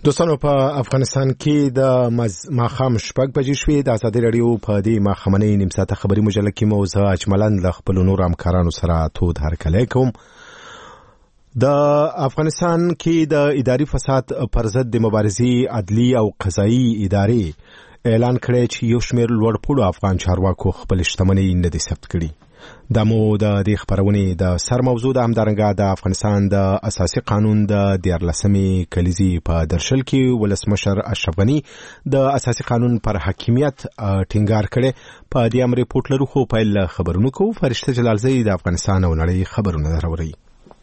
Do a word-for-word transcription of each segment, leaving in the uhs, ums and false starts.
دوستانو په افغانستان کې د ماښام شپږ بجې شوې. د ازادي راډیو په دې ماښامنۍ نیم ساعته خبري مجله کې مو زه اجملاً له خپلو نورو همکارانو سره تود هرکلی کوم. د افغانستان کې د اداري فساد پر ضد د مبارزې عدلي او قضایي ادارې اعلان کړی چې یو شمېر لوړپوړو افغان چارواکو خپل شتمنۍ نه دي ثبت کړي. دا مو د دې خبرونې د سر موضوع ده. همدارنګه د افغانستان د اساسي قانون د دیارلسمې کلیزې په درشل کې ولسمشر اشرف غني د اساسي قانون پر حاکمیت ټینګار کړي. په دې امر ریپورت لرو، خو پیل خبرونو کو. فرشته جلالزی د افغانستان او نړۍ خبرونه راوړي.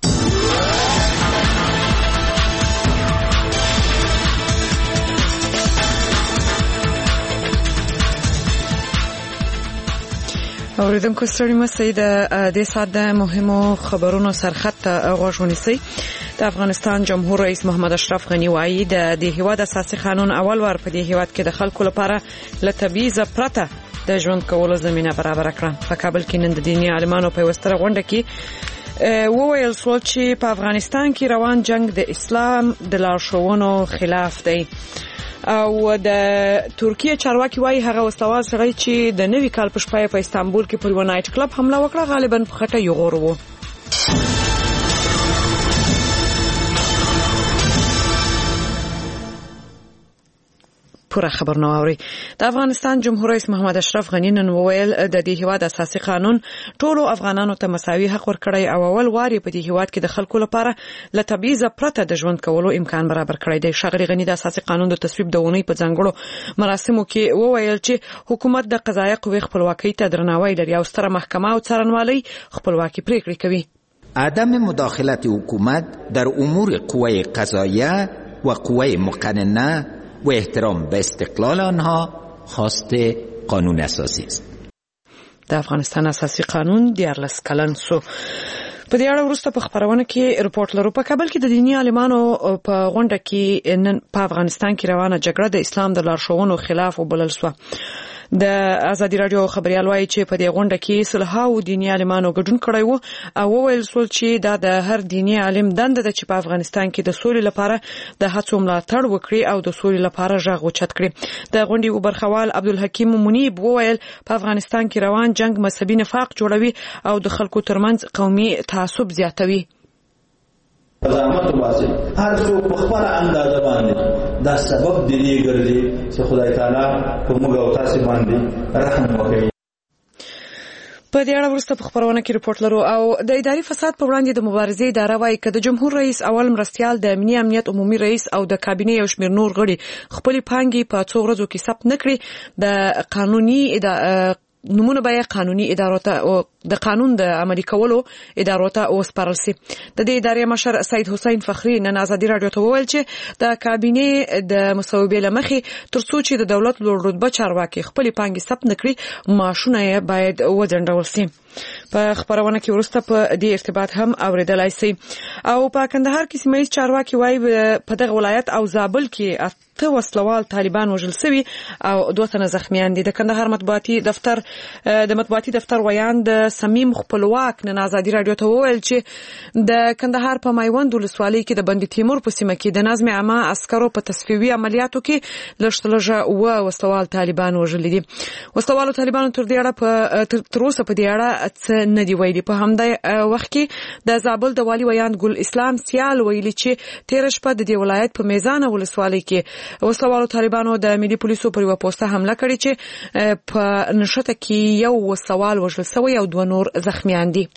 اوریدونکو ستړي مه د دې ساعت د مهمو خبرونو سرخط غوږ ونیسئ. د افغانستان جمهور رئیس محمد اشرف غني وایي د دې هیواد اساسي قانون اول وار په دې هیواد کې د خلکو لپاره له تبعیض پرته د ژوند کولو زمينه برابر کړه. په کابل کې نن د دیني عالمانو په وستره غونډه کې وویل شو چې په افغانستان کې روان جنگ د اسلام د لارښوونو خلاف دی. او د ترکیه چارواکي وايي هغه وسلوال سړی چې د نوي کال په شپه په استانبول کې پر یو نایټ کلب حمله وکړه غالبا په خټه یغور وو. پوره خبر نو اوري. د افغانستان جمهور رئیس محمد اشرف غني نن وویل د دې هیواد اساسي قانون ټولو افغانانو ته مساوي حق ورکړی او اول واري په دې هیواد کې د خلکو لپاره له تبعیض پرته د ژوند کولو امکان برابر کړی دی. ښاغلي غني د اساسي قانون د تصویب د ونې په ځانګړو مراسمو کې وویل چې حکومت د قضایي قوې خپلواکۍ ته درناوی لري او ستره محکمه او څارنوالۍ خپلواکي پریکړې کوي. عدم مداخلت حکومت در امور قوه قضاییه و قوه مقننه و احترام به استقلال آنها خواست قانون اساسی است. د افغانستان اساسي قانون دیارلس کلن سو. په دې اړه وروسته په خبرونه کې رپورت لرو. په کابل کې د دیني عالمانو په غونډه کې نن په افغانستان کې روانه جګړه د اسلام د لارښوونو خلاف وبلل شو. د ازادي راډیو خبريال وايي چې په دې غونډه کې صلحاو دیني عالمانو ګډون کړی وو او وویل شو چې دا د هر دیني عالم دنده ده چې په افغانستان کې د سولې لپاره د هڅو ملاتړ وکړي او د سولې لپاره غږ اوچت کړي. د غونډې وبرخوال عبدالحکیم منیب وویل په افغانستان کې روان جنگ مذهبي نفاق جوړوي او د خلکو ترمنځ قومي تعصب زیاتوي. زحمت واسي هر څوک په خپل اندازه باندې دا سبب دی ګرځي چې خدای تعالی په موږ او تاسو باندې رحم وکړي. په دې اړه وروسته په خبرونه کې رپورت لرو. او د اداري فساد په وړاندې د مبارزې اداره وايي چې د جمهور رئیس اول مرستيال د امنیت امنیت عمومي رئیس او د کابینې یو شمېر نور غړي خپل پانګي په څو ورځو کې ثبت نکړي. د قانوني نمونه به قانوني ادارو ته د قانون د عملي کولو ادارو ته وسپارل شي. د دې ادارې مشر سید حسین فخری نن ازادي راډیو ته وویل چې د کابینې د مصوبې لمخې ترڅو چې د دولت لوړ رتبه چارواکي خپل پانګي ثبت نکړي ماشونه باید وځنډول شي. په خبرونه کې ورسته په دې ارتباط هم اوریدلای شي. او په کندهار کې سیمه ییز چارواکي وايي په دغه ولایت او زابل کې اته وسلوال طالبان وژل شوي او دوه تنه زخمیان دي. د کندهار مطبوعاتي دفتر د مطبوعاتي دفتر ویان د سمیم خپلواک نن ازادي راډیو ته وویل چې د کندهار په میوند ولسوالۍ کې د بندي تیمور په سیمه کې د نظم عامه عسکرو په تصفیوي عملیاتو کې لږترلږه و وسلوال طالبان وژل دي. وسلوالو طالبانو تر دې اړه په تر اوسه په دې اړه څه نه دی ویلي. په همدې وخت کې د زابل د والي ویان ګل اسلام سیال ویلي چې تیر شپه د دې ولایت په میزان ولسوالۍ کې وسلوالو طالبانو د ملي پولیسو پر یو پوسټه حمله کړې چې په نشته کې یو وسلوال وژل شوی او دوه نور زخمیان دي.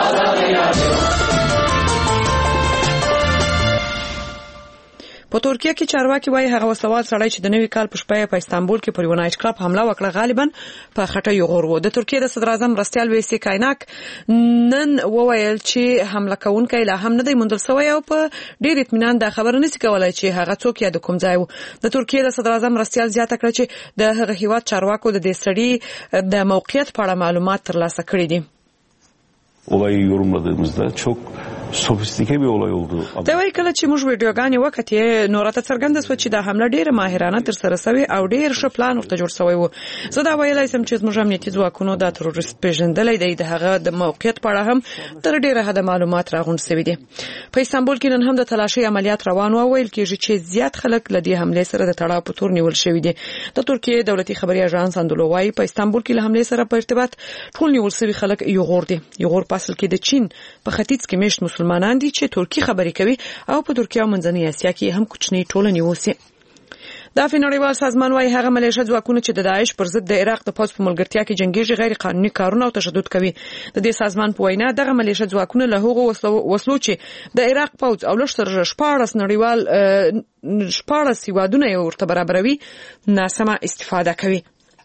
په ترکیه کې چارواکي وايي هغه وسلوال سړی چې د نوي کال په شپه په استانبول کې پر یو نایټ کلب حمله وکړه غالبا په خټه یغور وو. د ترکیه د صدر اعظم رستیال ویسي کایناک نن وویل چې حمله کوونکی لا هم نه دی موندل شوی او په ډیر اطمینان دا خبره نشي کولای چې هغه څوک یا د کوم ځای وو. د ترکیه د صدر اعظم رستیال زیاته کړه چې د هغه هیواد چارواکو د دې سړي د موقعیت په اړه معلومات ترلاسه کړي دي. Olayı yorumladığımızda çok sofistike bir olay oldu. دا وایي کله چې موږ ویډیوګانې وکړې نو راته څرګنده شوه چې دا حمله ډېره ماهرانه ترسره شوې او ډېر ښه پلان ورته جوړ شوی و. زه دا ویلی شم چې زموږ امنیتي ځواکونو دا تروریست پېژندلی دی، د هغه د موقعیت په اړه هم تر ډېره حده معلومات راغونډ شوي دي. په استانبول کې نن هم د تلاشۍ عملیات روان و او ویل کېږي چې زیات خلک له دې حملې سره د تړاو په تور نیول شوي دي. د ترکیې دولتي خبري اژانس اندولو وایي په استانبول کې له حملې سره په ارتباط ټول نیول شوي خلک یوغور دي. یوغور په اصل کې د چین په ختیځ کې میشت مسلمانان دي چې ترکی خبرې کوي او په ترکیه او منځنۍ اسیا کې هم کوچنۍ ټولنې اوسي. د نړیوال سازمان وايي هغه ملیشه ځواکونه چې د داعش پر ضد د عراق د پوځ په ملګرتیا کې جنگیږي غیر قانوني کارونه او تشدد کوي. د دې سازمان په وینا دغه ملیشه ځواکونه له هغو وسلو چې د عراق پوځ او لښکر شپاړس نړیوال شپاړس هیوادونه یې ورته برابروي ناسمه استفاده کوي.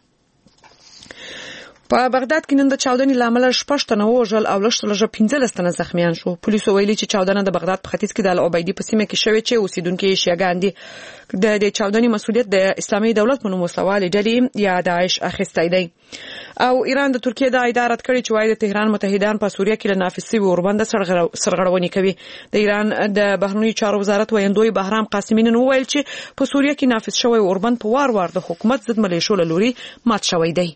په بغداد کې نن د چاودنې لامل شپږ تنه وژل او لږ تر لږه پنځلس تنه زخمیان شو. پولیسو ویلي چې چاودنه د بغداد په ختیځ کې د العبیدي په سیمه کې شوې چې اوسیدونکي یې شیعهګان دي. د دې چاودنې مسؤلیت د اسلامي دولت په نوم وسلوالې ډلې یا داعش اخیستی دی. او ایران د ترکیې د اداره کړي چې وايي د تهران متحدان په سوریه کې له نافذ شوي اوربند سرغړونې کوي. د ایران د بهرنیو چارو وزارت ویندوی بهرام قاسمي نن وویل چې په سوریه کې نافذ شوی اوربند په وار وار د حکومت ضد ملیشو له لوري مات شوی دی.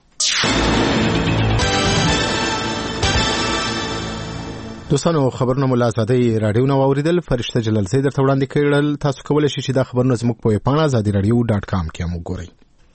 دوستانو خبرونه مو له ازادۍ راډیو نو اوریدل. فرشته جلالزی درته وړاندې کړل. تاسو کولی شئ چې دا خبرونه زموږ په ویبپاڼه ازادي راډیو ډاټ کام کې هم وګورئ.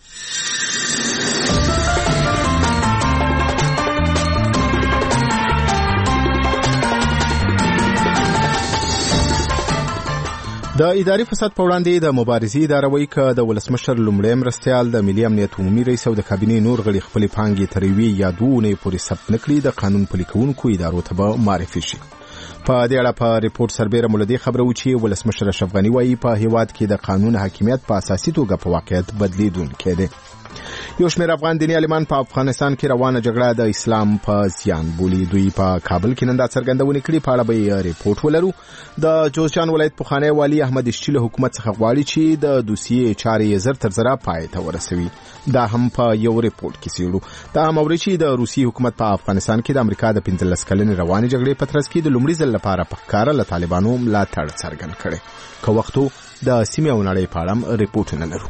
د اداري فساد په وړاندې د مبارزې اداره وایي چې د ولسمشر لومړی مرستیال د ملي امنیت عمومي رئیس او د کابینې نور غړي خپلې پانګې تر یوې یا دوو اونیو پورې ثبت نه کړي، د قانون پلي کوونکو ادارو ته به معرفي شي. په دې اړه په ریپورت سربیره مو له دې خبره و چې ولسمشر اشرف غني وایي په هیواد کې د قانون حاکمیت په اساسي توګه په واقعیت بدلیدونکی دی. یو شمېر افغان دیني عالمان په افغانستان کې روانه جګړه د اسلام په زیان بولي. دوی په کابل کې نن دا څرګندونه کړې. په اړه به ریپورت ولرو. د جوزجان ولایت پخوانی والي احمد اشچی له حکومت څخه غواړي چې د دوسیې چارې زر تر زره پای ته ورسوي. دا هم په یو ریپورت کې څېړو. دا هم اوري چې د روسي حکومت په افغانستان کې د امریکا د پنځلس کلنې روانې جګړې په ترڅ کې د لومړي ځل لپاره په ښکاره له طالبانو ملاتړ څرګند کړی. که وختو د سیمې او نړۍ په اړه ریپورټونه لرو.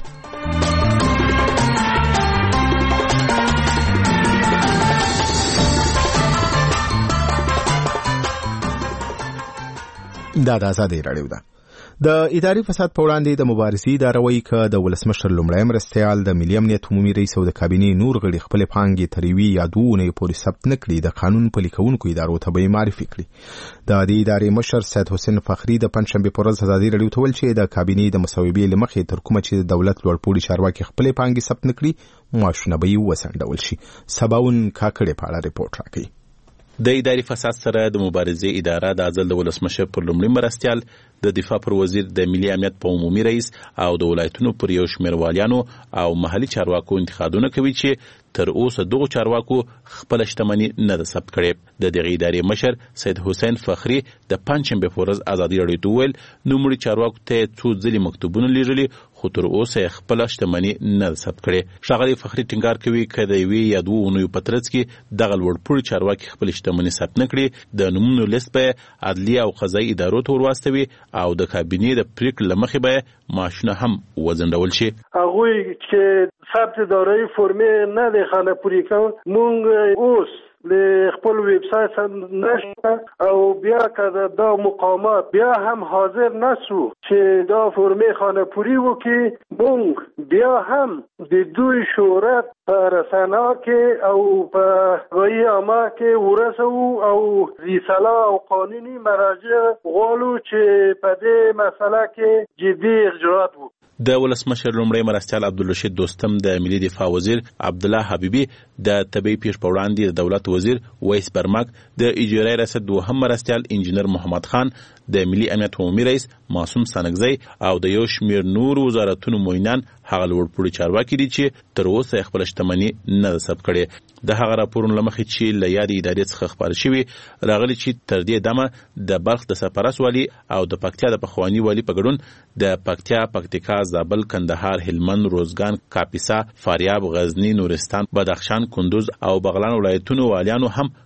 دا د ازادۍ راډیو ده. د اداري فساد په وړاندې د مبارزې اداره وایي چې د ولسمشر لومړی مرستیال د ملي امنیت عمومي رئیس او د کابینې نور غړي خپلې پانګې تر یوې یا دوو اونیو پورې ثبت نه کړي، د قانون پلي کوونکو ادارو ته به یې معرفي کړي. د دې ادارې مشر سید حسین فخري د پنجشنبې په ورځ ازادۍ راډیو ته وویل چې د کابینې د مصوبې له مخې تر کومه چې د دولت لوړپوړي چارواکي خپلې پانګې ثبت نه کړي، معاشونه به یې وسنډول شي. سباون کاکړې په اړه ریپورټ راکوي. د اداري فساد سره د مبارزې اداره د ازل د ولسمشر پر لومړي مرستیال، د دفاع پر وزیر، د ملي امنیت په عمومي رئیس او د ولایتونو پر یو شمېر والیانو او محلي چارواکو انتخابونه کوي چې تر اوسه دغه چارواکو خپل شتمنۍ نه ده ثبت کړې. د دغه ادارې مشر سید حسین فخري د پنجشنبې په ورځ ازادي راډیو ته وویل نوموړي چارواکو ته څو ځلې مکتوبونه لیږلي خو تر اوسه خپل شتمنۍ نه ده ثبت کړې. ښاغلي فخري ټینګار کوي چې د یوې یا دوو اونیو په ترڅ کې دغه لوړپوړي چارواکي خپل شتمنۍ ثبت نه کړي، د نومونو لیست به عدلیه او قضایي ادارو ته ورواستوي او د کابینې د پریکړې له مخې به معاشونه هم وځنډول شي. هغوی چې ثبت دارایی فرمې نه دی خانه پوری کوي، مونږ اوس له خپل ویب سایت نشته او بیا که دا مقامات بیا هم حاضر نسو چې دا فرمې خانه پوری وکړي، مونږ بیا هم د دوی شهرت په رسنه کې او په غایي عامه کې ورسو او رساله او قانوني مراجع غواړو چې په دې مسله کې جدي اجراءات وکړي. د ولسمشر لومړی مرستیال عبدالرشید دوستم، د ملي دفاع وزیر عبدالله حبیبي، د طبي پیښ په وړاندې د دولت وزیر ویس برمک، د اجرایي ریاست دوهم مرستیال انجینر محمد خان، د ملي امنیت عمومي رئیس معصوم سانګزی او د یو شمېر نور وزارتونو موینان هغه لوړپوړي چارواکي دي چې تر اوسه خپل شتمنۍ نه ده ثبت کړې. د هغه راپورونو له مخې چې له یادې ادارې څخه خپاره شوي راغلي چې تر دې دمه د بلخ د سرپرست والي او د پکتیا د پخواني والي په ګډون د پکتیا، پکتیکا، زابل، کندهار، هلمند، روزګان، کاپیسا، فاریاب، غزنی، نورستان، بدخشان، کندوز او بغلان ولایتونو والیانو هم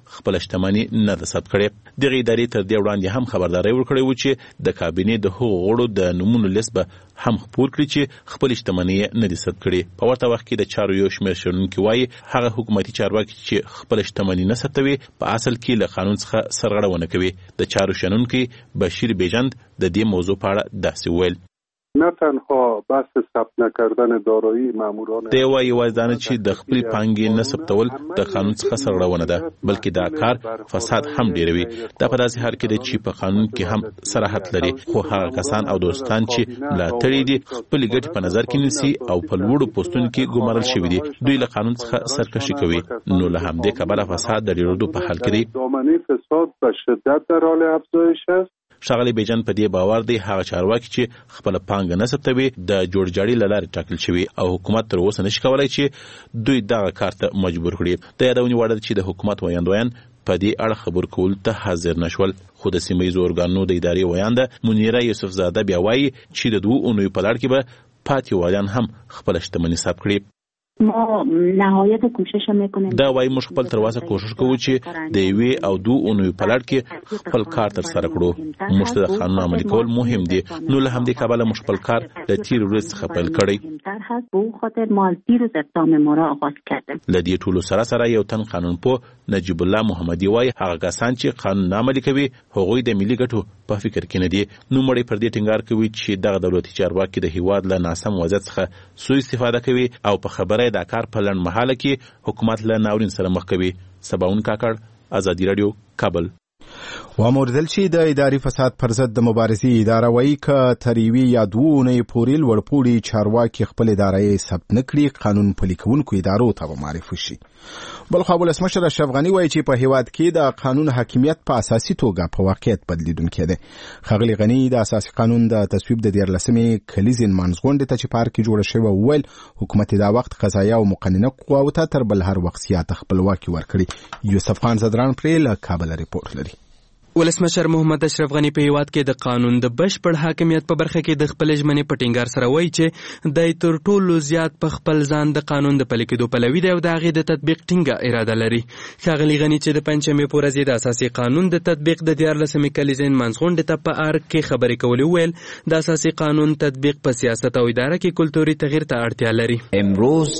خپل شتمني نه ده ثبت کړې. دغه ادارې تر دې وړاندې هم خبرداري ورکړې و چې د کابینې د هغو غړو د نومونو لیست به هم خپور کړي چې خپل شتمني نه دي ثبت کړي. په ورته وخت کې د چارو یو شمېر شنونکي وایي هغه حکومتي چارواکي چې خپل شتمني نه ثبتوي په اصل کې له قانون څخه سرغړونه کوي. د چارو شنونکي بشیر بیژند د دې موضوع په اړه داسې ویل: نه تنها بحث ثبت نکردن دارایی ماموران دی وایي یوازې نه چې د خپل پانګې نه ثبتول د قانون څخه سرغړونه ده، بلکې دا کار فساد هم ډیروي. دا په داسې حال کې دی چې په قانون کې هم صراحت لري، خو هغه کسان او دوستان چې ملاتړي دي خپل ګټې په نظر کې نیسي او په لوړو پوسټونو کې ګمارل شوي دي، دوی له قانون څخه سرکشي کوي. نو له همدې کبله فساد د ډیرېدو په حال کې دی. دامنه فساد به شدت در حال افزایش است. ښاغلی بیجن په دې باور دی هغه چارواکي چې خپل پانګه نه ثبتوي د جوړجاړي له لارې ټاکل شوي او حکومت تر اوسه نشي کولای چې دوی دغه کار ته مجبور کړي. د یادونې وړ ده چې د حکومت ویاندویان په دې اړه خبر کول ته حاضر نشول، خو د سیمه ییزو ارګانونو د ادارې ویانده منیره یوسف زاده بیا وایي چې د دوو اونیو په لړ کې به پاتې والیان هم خپل شتمني ثبت کړي. ما نهایت کوشش میکنیم دا وایي موږ خپل تر واسه کوشش کوو چې د یوې او دوه اونیو په لړ کې خپل کار تر سره کړو. موږ ته د قانون عملي کول مهم دي، نو له همدې کبله موږ خپل کار د تیر ورځ څخه پیل کړی. به خاطر ما از دیروز اقدام ما را آغاز کردیم. له دې ټولو سره سره یو تن قانونپوه نجیب الله محمدي وایي هغه کسان چې قانون نه عملي کوي هغوی د ملي ګټو په فکر کې نه دي. نو مړی پر دې ټینګار کوي چې دغه دولتي چارواکي د هیواد له ناسم وضعیت څخه سوء استفاده کوي او په خبره دا کار په لنډ مهاله کې حکومت له ناورین سره مخ کوي. سباون کاکړ، ازادي رادیو، کابل. واموردل چې د اداري فساد پر ضد د مبارزې اداره وایي که تر یوې یا دوو اونیو پورې لوړپوړي چارواکي خپل اداره ثبت نه کړي قانون پلي کوونکو ادارو ته به معرفي شي. بلخوا ولسمشر اشرف غني وایي چې په هیواد کې د قانون حاکمیت په اساسي توګه په واقعیت بدلیدونکی دی. ښاغلي غني د اساسي قانون د تصویب د دیارلسمې کلیزې نمانځغونډې ته چې په هر کې جوړه شوې وویل حکومت دا وخت قضایه او مقننه قواوو ته تر بل هر وخت زیاته خپلواکي ورکړي. یوسف خان زدران پرې له کابل ریپورت لري. ولسمشر محمد اشرف غني په هیواد کې د قانون د بشپړ حاکمیت په برخه کې د خپل ژمنې په ټینګار سره وایي چې د تر ټولو زیات په خپل ځان د قانون د پلي کېدو پلوي دی او د هغې د تطبیق ټینګه اراده لري. ښاغلي غني چې د پنجشنبې په ورځ د اساسي قانون د تطبیق د دیارلسمې کلیزې نمانځغونډې ته په ارګ کې خبرې کولې وویل د اساسي قانون تطبیق په سیاست او اداره کې کلتوري تغییر ته اړتیا لري. امروز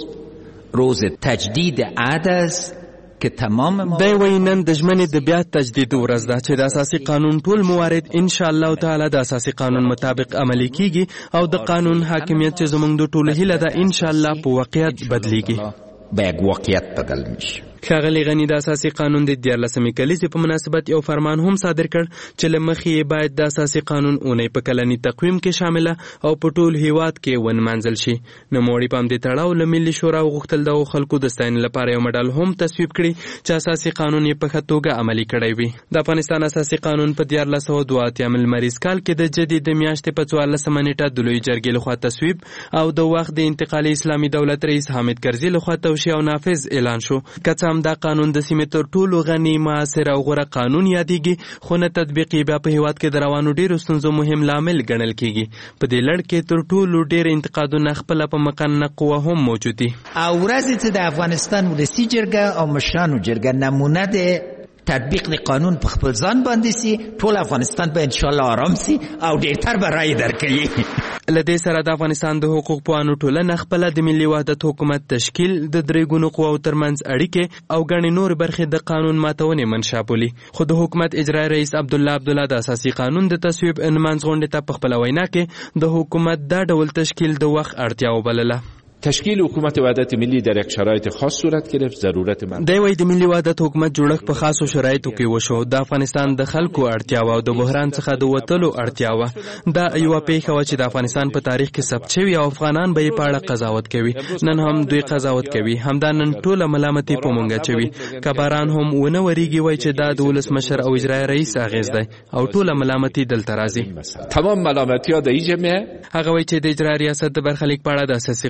روز تجدید عهد است که تمام ما دی وایي نن د ژمنې د بیا تجدید ورځ ده چې د اساسي قانون ټول موارد ان شاء الله تعالی د اساسي قانون مطابق عملي کیږي او د قانون حاکمیت چې زموږ د ټولو هیله ده ان شاء الله په واقعیت بدلیږي، به یک واقعیت بدل میشه. ښاغلي غني د اساسي قانون د دیارلسمې کلیزې په مناسبت یو فرمان هم صادر کړ چې له مخې یې باید د اساسي قانون اونۍ په کلني تقویم کې شامله او په ټول هیواد کې ونمانځل شي. نوموړي په همدې تړاو له ملي شورا وغوښتل دغو خلکو د ستاینې لپاره یو مډال هم تصویب کړي چې اساسي قانون یې په ښه توګه عملي کړی وي. د افغانستان اساسي قانون په دیارلس سوه دوه اتیام لمریز کال کې د جدي د میاشتې په څوارلسمه نیټه د لویې جرګې لخوا تصویب او د وخت د انتقالي اسلامي دولت رئیس حامد کرزي لخوا توشیح او نافذ اعلان شو. که څه هم دا قانون د سیمې تر ټولو غني معاصر او غوره قانون یادېږي خو نه تطبیق یې بیا په هیواد کې د روانو ډېرو ستونزو مهم لامل ګڼل کېږي. په دې لړ کې تر ټولو ډېر انتقادونه خپله په مقننه قوه هم موجود دي. او ورځې چې د افغانستان ولسي جرګه او مشرانو جرګه نمونه ده تطبیق د قانون په خپل ځان باندې سي ټول افغانستان به ان شاء الله آرام سي او ډېر به رای درکړي. له دې سره د افغانستان د حقوق پوهانو ټولنه خپله د ملي وحدت حکومت تشکیل د درې ګونو قواو ترمنځ اړیکې او ګڼې نورې برخې د قانون ماتونې منشا بولي. خو د حکومت اجرایي رئیس عبدالله عبدالله د اساسي قانون د تصویب نمانځغونډې ته په خپله وینا کې د حکومت دا ډول تشکیل د وخت اړتیا وبلله. تشکیل حکومت وحدت ملی در یک شرایط خاص صورت گرفت. ضرورت من دی وایي د ملي وحدت حکومت جوړښت په خاصو شرایطو کې وشو. د افغانستان د خلکو اړتیا وه او د بحران څخه د وتلو اړتیا وه. دا یوه پیښه وه چې د افغانستان په تاریخ کې ثبت شوي او افغانان به یې په اړه قضاوت کوي. نن هم دوی قضاوت کوي. همدا نن ټوله ملامتي په مونږ اچوي. که باران هم ونه وریږي وایي چې دا د ولسمشر او اجرایي رئیس اغېز دی او ټوله ملامتي دلته راځي. تمام ملامتی‌ها د ایجمه هغه وایي چې د اجرایي ریاست د برخلیک په اړه د اساسي قانون د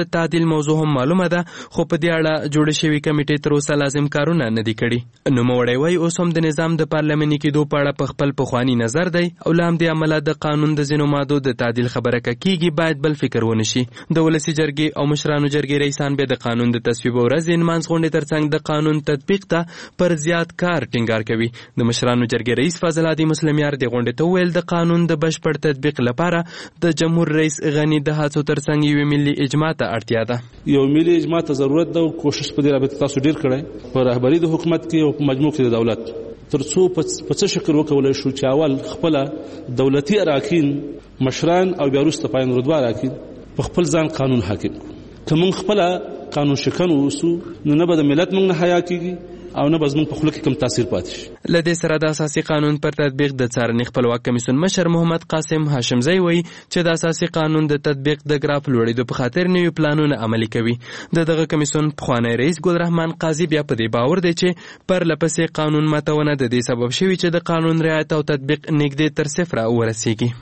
د تعدیل موضوع هم معلومه ده، خو په دې اړه جوړ شوی کمیټې تر اوسه لازم کارونه نه دي کړي. نوموړی وایي اوس هم د نظام د پارلماني کېدو په اړه په خپل پخواني نظر دی او له همدې امله د قانون د ځینو مادو د تعدیل خبره کېږي باید بل فکر ونه شي. د ولسي جرګې او مشرانو جرګې رئیسان بیا د قانون د تصویب ورځې نمانځ غونډې ترڅنګ د قانون تطبیق ته پر زیات کار ټینګار کوي. د مشرانو جرګې رئیس فاضل هادي مسلمیار د غونډې ته وویل د قانون د بشپړ تطبیق لپاره د جمهور رئیس غني د هڅو ترڅنګ یوې ملي اجماع ته اړتیا ده. یو ملي اجماع ته ضرورت ده او کوشش په دې رابطه تاسو ډیر کړی په رهبری د حکومت کې او په مجموع کې د دولت ترڅو په څه شکل وکولای شو چې اول خپل دولتي اراکین مشران او بیا وروسته پاین رتبه اراکین په خپل ځان قانون حاکم کړو. که موږ خپل قانون شکن اوسو نو نه به د ملت موږ نه حیا کیږي او نه به زموږ په خوله کې کوم تاثیر پاتې شي. له دې سره د اساسي قانون پر تطبیق د څارنې خپلواک کمیسیون مشر محمد قاسم هاشمزی وایي چې د اساسي قانون د تطبیق د ګراف لوړېدو په خاطر نوي پلانونه عملي کوي. د دغه کمیسیون پخوانی رئیس ګلرحمان قاضي بیا په دې باور دی چې پر لپسې قانون ماتونه د دې سبب شوي چې د قانون رعایت او تطبیق نږدې تر صفره ورسیږي.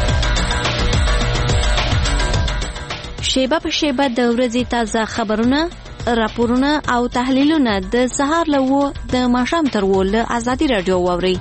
شیبه په شیبه د ورځې تازه خبرونه، راپورونه او تحلیلونه د سهار له اوه د ماښام تر اوه له ازادي راډیو واورئ.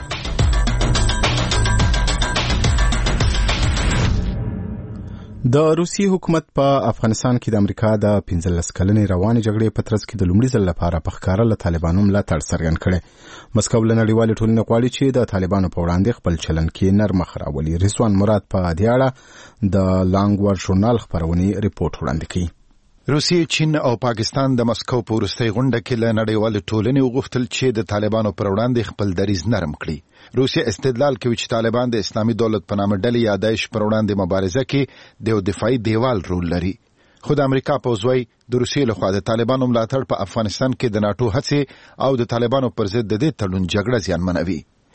د روسي حکومت په افغانستان کې د امریکا د پنځلس کلنې روانې جګړې په ترڅ کې د لومړي ځل لپاره په ښکاره له طالبانو ملاتړ څرګند کړی. مسکو له نړیوالې ټولنې غواړي چې د طالبانو په وړاندې خپل چلند کې نرمښت راولي. رضوان مراد په دې اړه د لانګور ژورنال خپرونې ریپورت وړاندې کوي. روسیې، چین او پاکستان د مسکو په وروستۍ غونډه کې له نړیوالې ټولنې وغوښتل چې د طالبانو پر وړاندې خپل دریځ نرم کړي. روسیه استدلال کوي چې طالبان د اسلامي دولت په نامه ډلې یا داعش پر وړاندې مبارزه کې د یو دفاعي دیوال رول لري. خو د امریکا پوځوي د روسیې لخوا د طالبانو ملاتړ په افغانستان کې د ناټو هڅې او د طالبانو پر ضد د دې تړون جګړه زیانمنوي.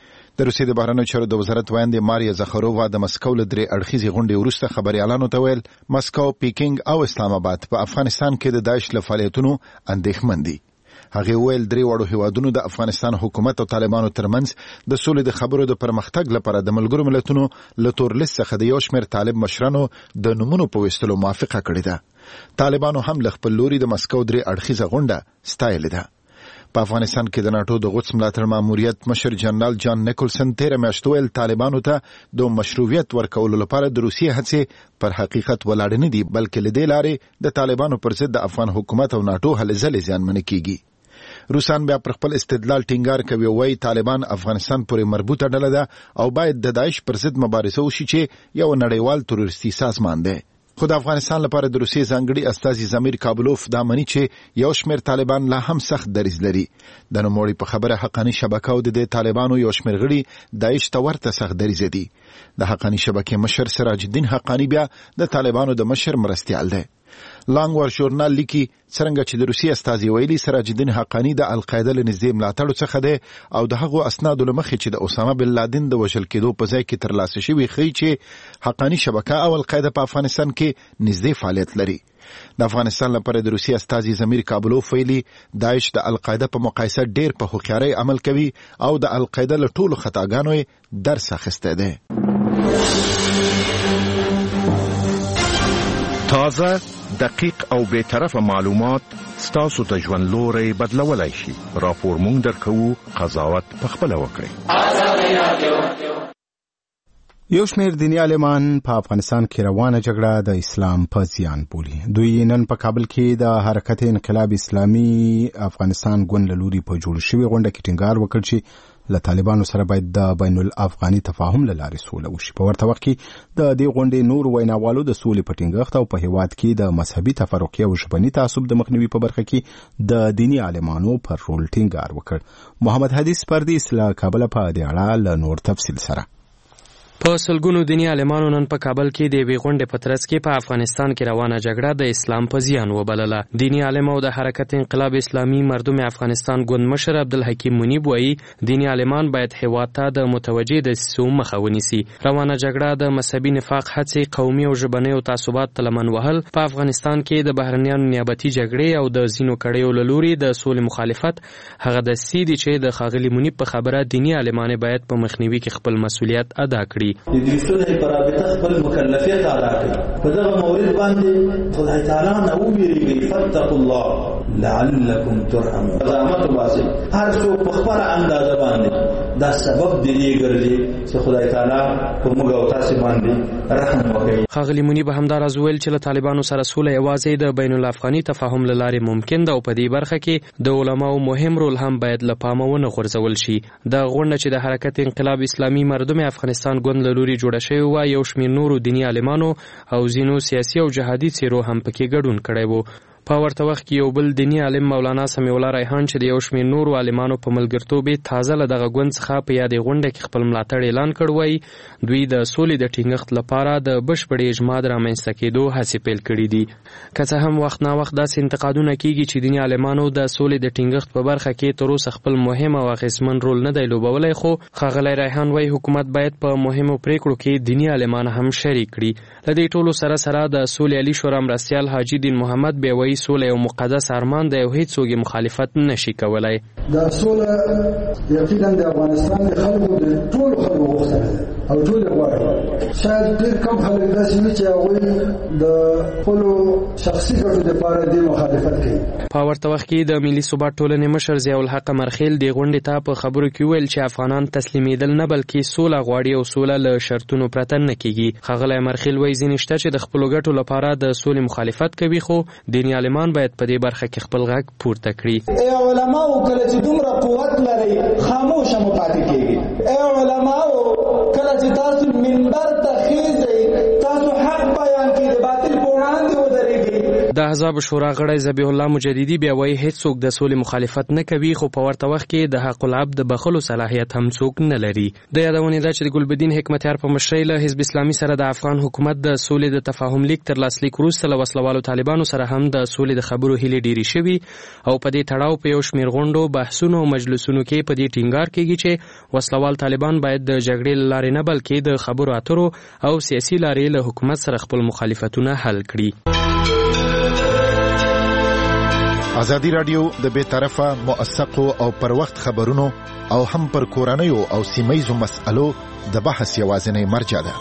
د روسیې د بهرنیو چارو د وزارت وایندې ماریا زخرووا د مسکو له درې اړخیزې غونډې وروسته خبریالانو ته ویل مسکو، پیکینګ او اسلام آباد په افغانستان کې د داعش له فعالیتونو اندېښمن دي. هغه ویل درې وړو هیوادونو د افغانستان حکومت او طالبانو ترمنځ د سولې د خبرو د پرمختګ لپاره د ملګرو ملتونو له تورلیست څخه د یو شمېر طالب مشرانو د نومونو په ویستلو موافقه کړې ده. طالبانو هم له خپل لوري د مسکو درې اړخیزه غونډه ستایلې ده. په افغانستان کې د ناټو د غوڅ ملاتړ ماموریت مشر جنرال جان نیکولسن تیره میاشت ویل طالبانو ته د مشروعیت ورکولو لپاره د روسیې هڅې پر حقیقت ولاړې نه دي، بلکې له دې لارې د طالبانو پر ضد د افغان حکومت او ناټو هلې ځلې زیانمنې کیږي. روسان بیا پر خپل استدلال ټینګار کوي، وایي طالبان افغانستان پورې مربوطه ډله ده او باید د داعش پر ضد مبارزه وشي چې یو نړیوال تروریستي سازمان دی. خو د افغانستان لپاره د روسیې ځانګړي استازي زمیر کابلوف دا مني چې یو شمېر طالبان لا هم سخت دریځ لري. د نوموړي په خبره حقاني شبکه او د دې طالبانو یو شمېر غړي داعش ته ورته سخت دریځ دي. د حقاني شبکې مشر سراج الدین حقاني بیا د طالبانو د مشر مرستیال دی. لانګور ژورنال لیکي څرنګه چې د روسیې استازي ویلي سراج الدین حقاني د القاعده له نږدې ملاتړو څخه دی او د هغو اسنادو له مخې چې د اسامه بن لادن د وژل کېدو په ځای کې ترلاسه شوي ښیي چې حقاني شبکه او القاعده په افغانستان کې نږدې فعالیت لري. د افغانستان لپاره د روسیې استازي زمیر کابلوف ویلي داعش د القاعده په مقایسه ډیر په هوښیارۍ عمل کوي او د القاعده له ټولو خطاګانو یې درس اخیستی دی. تازه، دقیق او بی‌طرفه معلومات ستاسو ته ژوند لوري بدلولای شي. راپور مونږ درکوو، قضاوت پخپله وکړئ. یو شمېر دیني عالمان په افغانستان کې روانه جګړه د اسلام په زیان بولي. دوی نن په کابل کې د حرکت انقلاب اسلامي افغانستان ګوند له لوري په جوړ شوې غونډه کې ټینګار وکړ چې له طالبانو سره باید د بین الافغاني تفاهم له لارې سوله وشي. په ورته وخت کې د دې غونډې نور ویناوالو د سولې په ټینګښت او په هیواد کې د مذهبي تفرقې او ژبني تعصب د مخنیوي په برخه کې د دیني عالمانو پر رول ټینګار وکړ. محمد حدیث پردیس له کابل په دې اړه له نور تفصیل سره. په سلګونو دیني عالمانو نن په کابل کې د یوې غونډې په ترڅ کې په افغانستان کې روانه جګړه د اسلام په زیان وبلله. دیني عالم او د حرکت انقلاب اسلامي مردم افغانستان ګوند مشر عبدالحکیم منیب وایي دیني عالمان باید هیواد ته د متوجه دسیسو مخه ونیسي. روانه جګړه د مذهبي نفاق هڅې، قومي او ژبنیو تعصبات ته لمن وهل، په افغانستان کې د بهرنیانو نیابتي جګړې او د ځینو کړیو له لوري د سولې مخالفت هغه دسیسې دي چې د ښاغلي منیب په خبره دیني عالمان باید په مخنیوي کې خپل مسؤلیت ادا کړي. د دې سولې پر رابطه خپل مکلفیت ادا کړي. په دغه مورد باندې خدای تعالی نه ویریږي فتقوا الله لعلکم ترحمون. رحمت واسي هر څوک په خپل اندازه باندې دا سبب دی ګرځي چې خدای تعالی په موږ او تاسو باندې رحم وکړي. ښاغلي منیب همداراز ویل چې له طالبانو سره سوله یوازې د بین الافغاني تفاهم له لارې ممکن ده او په دې برخه کې د علماو مهم رول هم باید له پامه ونه غورځول شي. د غونډه چې د حرکت انقلاب اسلامي مردم افغانستان ګوند له لوري جوړه شوې وه، یو شمېر نورو دیني عالمانو او ځینو سیاسي او جهادي څیرو هم پکې ګډون کړی و. په ورته وخت کې یو بل دیني عالم مولانا سمیع الله ریحان چې د یو شمېر نورو عالمانو په ملګرتوب تازه له دغه ګوند څخه په یادې غونډه کې خپل ملاتړ اعلان کړ، وایي دوی د سولې د ټینګښت لپاره د بشپړې اجماع د رامنځته کېدو هڅې پیل کړي دي. که څه هم وخت نا وخت داسې انتقادونه کېږي چې دیني عالمانو د سولې د ټینګښت په برخه کې تر اوسه خپل مهم او اغېزمن رول نه دی لوبولی، خو ښاغلی ریحان وایي حکومت باید په مهمو پریکړو کې دیني عالمان هم شریک کړي. له دې ټولو سره سره د سولې علي شورا مرستیال حاجي دین محمد بیا وایي سوله یو مقدس ارمان دی او هیڅوک یې مخالفت نشي کولی. دا سوله یقینا د افغانستان د خلکو د ټولو خلکو غوښتنه ده او ټول یې غواړي. شاید ډېر کم خلک داسې وي چې هغوی د خپلو شخصي ګټو دپاره دې مخالفت کوي. په ورته وخت کې د ملي ثبات ټولنې مشر ضیاء الحق مرخیل دې غونډې ته په خبرو کې وویل چې افغانان تسلیمېدل نه بلکې سوله غواړي او سوله له شرطونو پرته نه کېږي. ښاغلی مرخیل وایي ځینې شته چې د خپلو ګټو لپاره د سولې مخالفت کوي، خو دیني عالمان باید په دې برخه کې خپل غږ پورته کړي. ای علماو کله چې دومره قوت لرئ خاموشه مو پاتې کېږئ. ای علماو کله چې تاسو منبر ته خیزئ تاسو حق بیان کړئ، د باطل په وړاندې ودرېږئ. د احزاب شورا غړی ذبیح الله مجددي بیا وایي هیڅوک د سولې مخالفت نه کوي، خو په ورته وخت کې د حق العبد د بخښلو صلاحیت هم څوک نه لري. د یادونې ده چې د ګلبدین حکمتیار په مشرۍ له حزب اسلامي سره د افغان حکومت د سولې د تفاهم لیک تر لاسلیک وروسته له وسلوالو طالبانو سره هم د سولې د خبرو هیلې ډېرې شوي او په دې تړاو په یو شمېر غونډو، بحثونو او مجلسونو کې په دې ټینګار کېږي چې وسلوال طالبان باید د جګړې له لارې نه بلکې د خبرو اترو او سیاسي لارې له حکومت سره خپل مخالفتونه حل کړي. ازادي راډیو د بې طرفه موثقو او پر وخت خبرونو او هم پر کورنیو او سیمهیزو مسألو د بحث یوازینی مرجع ده.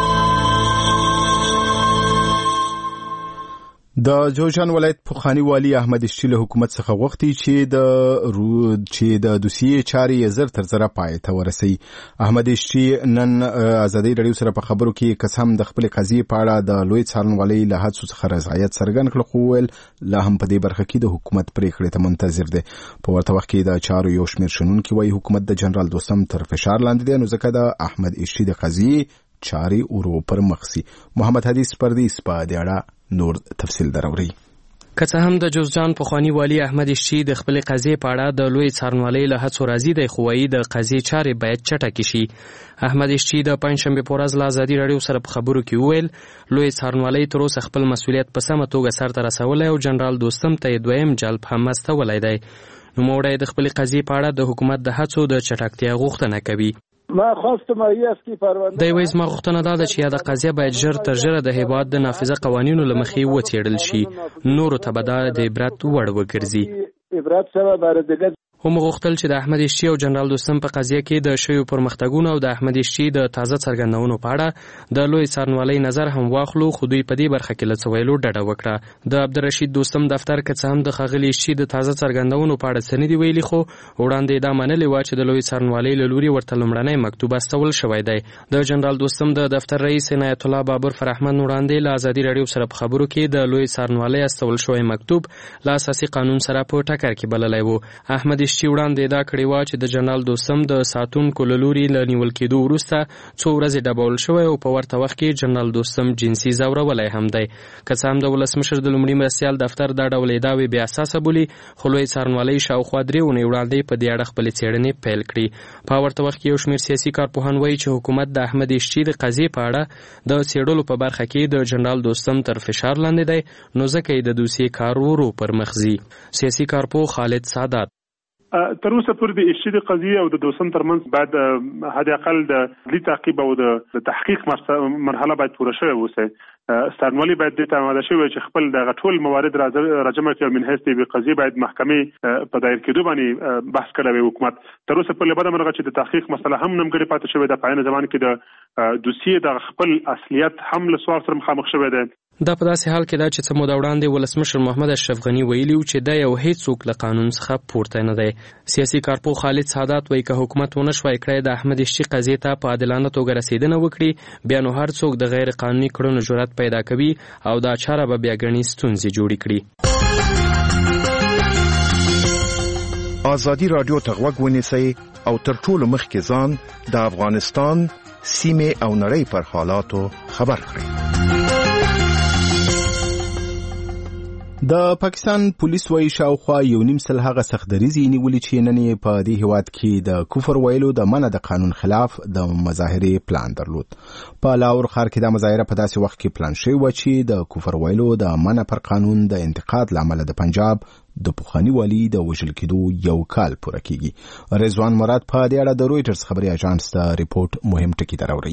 د جوزجان ولایت پخوانی والی احمد اشچی له حکومت څخه غوښتي چې د رود چې د دوسیې چارې زر تر زره پای ته ورسوي. احمد اشچی نن ازادي راډیو سره په خبرو کې قسم د خپل قضیې په اړه د لوی څارنوالۍ له هڅو څخه رضایت څرګند کړ، خو ویل لا هم په دې برخه کې د حکومت پریکړې ته منتظر دی. په ورته وخت کې د چارو یو شمېر شنونکي وایي حکومت د جنرال دوستم تر فشار لاندې دی، نو ځکه د احمد اشچی د قضیې چارې ورو پر مخ سي. محمد حدیث پردیس په دې اړه نور تفصیل دراوړي. که څه هم د جوزجان پخوانی والی احمد اشچی د خپلې قضیې په اړه د لوی څارنوالۍ له هڅو راضي دی، خو وایي د قضیې چارې باید چټکې شي. احمد اشچی د پنجشنبې په ورځ له ازادي راډیو سره په خبرو کې وویل لوی څارنوالۍ تر اوسه خپل مسؤلیت په سمه توګه سرته رسولی او جنرال دوستم ته یې دویم جلب هم استولی دی. نوموړی د خپلې قضیې په اړه د حکومت د هڅو د چټکتیا غوښتنه کوي. ما خواستم ایاس کی پرونده دی وایي زما غوښتنه دا ده چې یاده قضیه باید ژر تر ژره د هیواد د نافذه قوانینو له مخې وڅېړل شي، نورو ته به دا د عبرت وړ وګرځي. عبرت سره بار دیگه هم غوښتل چې د احمد اشچی او جنرال دوستم په قضیه کې د شویو پرمختګونو او د احمد اشچی د تازه څرګندونو په اړه د لوی څارنوالۍ نظر هم واخلو، خو دوی په دې برخه کې له څه ویلو ډډه وکړه. د عبدالرشید دوستم دفتر که څه هم د ښاغلي اشچی د تازه څرګندونو په اړه څه نه دي ویلي، خو وړاندې دا منلې وه چې د لوی څارنوالۍ له لوري ورته لومړنی مکتوب استول شوی دی. د جنرال دوستم د دفتر رئیس عنایت الله بابر فرحمد وړاندې له ازادي راډیو سره په خبرو کې د لوی څارنوالۍ استول شوی مکتوب له اساسي قانون سره په ټکر کې بللی و. احمد اشچی وړاندې دا کړې وه چې د جنرال دوستم د ساتونکو له لوري له نیول کېدو وروسته څو ورځې ډبول شوی او په ورته وخت کې جنرال دوستم جنسي ځورولی هم دی. که څه هم د ولسمشر د لومړي مرستیال دفتر دا ډول ادعاوې بې اساسه بولي، خو لوی څارنوالۍ شاوخوا درې اونۍ وړاندې په دې اړه خپلې څېړنې پیل کړي. په ورته وخت کې یو شمېر سیاسي کارپوهان وایي چې حکومت د احمد اشچی د قضیې په اړه د څېړلو په برخه کې د جنرال دوستم تر فشار لاندې دی، نو ځکه یې د دوسیې کار ورو پر مخ ځي. سیاسي کارپوه خالد سادات تر اوسه پورې د اشتدي قضیه او د دوسن ترمنځ بعد حد اقل د لی تعقیب او د تحقیق مرحله باید پوره شوې اوسه. ستانولي باید د تماده شوی چې خپل د ټول موارد راجمه کړي من هسته به قضیه باید محکمې په دایر کېدو باندې بحث کړي حکومت. تر اوسه په لبره مرغه چې د تحقیق مسله هم نمګړي پاتې شوې ده. په عین ځمان کې د دوسیې د خپل اصلیت هم له سوال سره مخامخ شوې ده. دا په داسې حال کې دا چې څه موده وړاندې ولسمشر محمد اشرف غنی ویلي و چې دا یو هیڅوک له قانون څخه پورته نه دی. سیاسي کارپو خالد سادات وایي که حکومت ونه شوای کړی د احمد اشتي قضیې ته په عادلانه توګه رسیدنه وکړي بیا نو هر څوک د غیر قانوني کړنو جرأت پیدا کوي او دا چاره به بیا ګڼې ستونزې جوړې کړي. ازادي راډیو ته غوږ ونیسئ او تر ټولو مخکې ځان د افغانستان سیمې او نړۍ پر حالاتو خبر کړئ. د پاکستان پولیس وايي شاوخوا یو نیم سل هغه سختدریزي نیولې چې نن یې په دې هیواد کې د کفر ویلو د منع د قانون خلاف د مظاهرې پلان درلود. په لاهور ښار کې د مظاهره په داسې وخت کې پلان شوی و چې د کفر ویلو د منع پر قانون د انتقاد لامل د پنجاب د پوخانی والی د وژل کېدو یو کال پوره کیږي. رضوان مراد په دې اړه د رويټرز خبري اژانس ته ریپورت مهم ټکی دراوړي.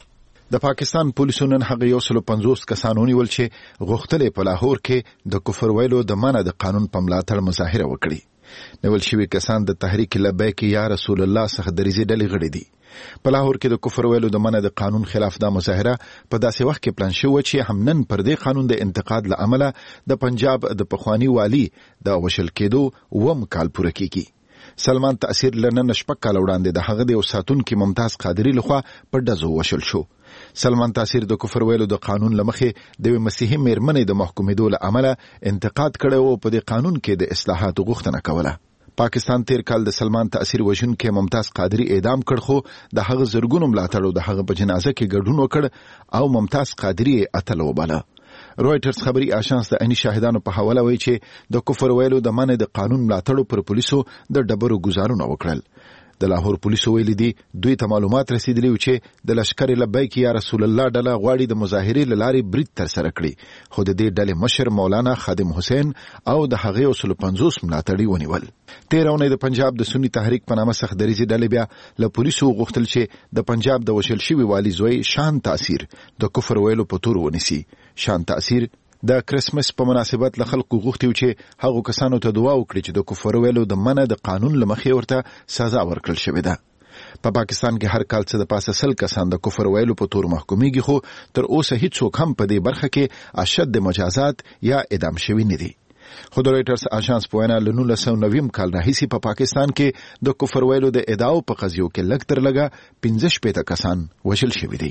د پاکستان پولیسو نن هغه یو سل پنځوس کسان ونیول چې غوښتل په لاهور کې د کفر ویلو د منع د قانون په ملاتړ مظاهره وکړي. نیول شوي کسان د تحریک لبیک یا رسول الله څخه دریزي ډلې غړي دي. په لاهور کې د کفر ویلو د منع د قانون خلاف د مظاهره په داسې وخت کې پلان شوی چې هم نن پر دې قانون د انتقاد له امله د پنجاب د پخوانی والی د وشل کېدو وم کال پوره کیږي. سلمان تاثیر لنن شپږ کال وړاندې د هغه د ساتونکو ممتاز قادری لخوا په دزو وشل شو. سلمان تاثیر د کفر ویلو د قانون لمخې د مسیحي میرمنې د محکومېدو له امله انتقاد کړی او په دې قانون کې د اصلاحاتو غوښتنه کوله. پاکستان تیر کال د سلمان تاثیر وژونکي ممتاز قادری اعدام کړ خو د هغه زرګونو ملاتړو د هغه په جنازه کې ګډون وکړ او ممتاز قادری اتل وباله. رويټرز خبري اژانس د عیني شاهدانو په حواله وایي چې د کفر ویلو د منع د قانون ملاتړو پر پولیسو د ډبرو گزارونه وکړل. د لاهور پولیسو ویلي دي دوی ته معلومات رسیدلی و چې د لشکر لبیک یا رسول الله ډله غواړي د مظاهرې له لارې برید ترسره کړي خو د دې ډلې مشر مولانا خادم حسین او د هغې یو سل پنځوس ملاتړي ونیول. تېره اونۍ د پنجاب د سني تحریک په نامه سختدریزي ډلې بیا له پولیسو غوښتل چې د پنجاب د وشل شوي والي زوی شان تاثیر د کفر ویلو په تور ونیسي. شان تاثیر د کرسمس په مناسبت له خلکو غوښتي چې هغه کسانو ته دعا وکړي چې د کفر ویلو د منع د قانون لمخې ورته سزا ورکړل شوې ده. په پا پاکستان کې هر کال څه د پاسه سل کسان د کفر ویلو په تور محکومیږي خو تر اوسه هیڅوک هم په دې برخه کې اشد مجازات یا اعدام شوي نه دي. خو د رويټرز اژانس په وینا له نولس سوه نوي کال راهیسې په پا پاکستان کې د کفر ویلو د ادعاو په قضیو کې لږ تر لږه پنځه شپېته کسان وژل شوي دي.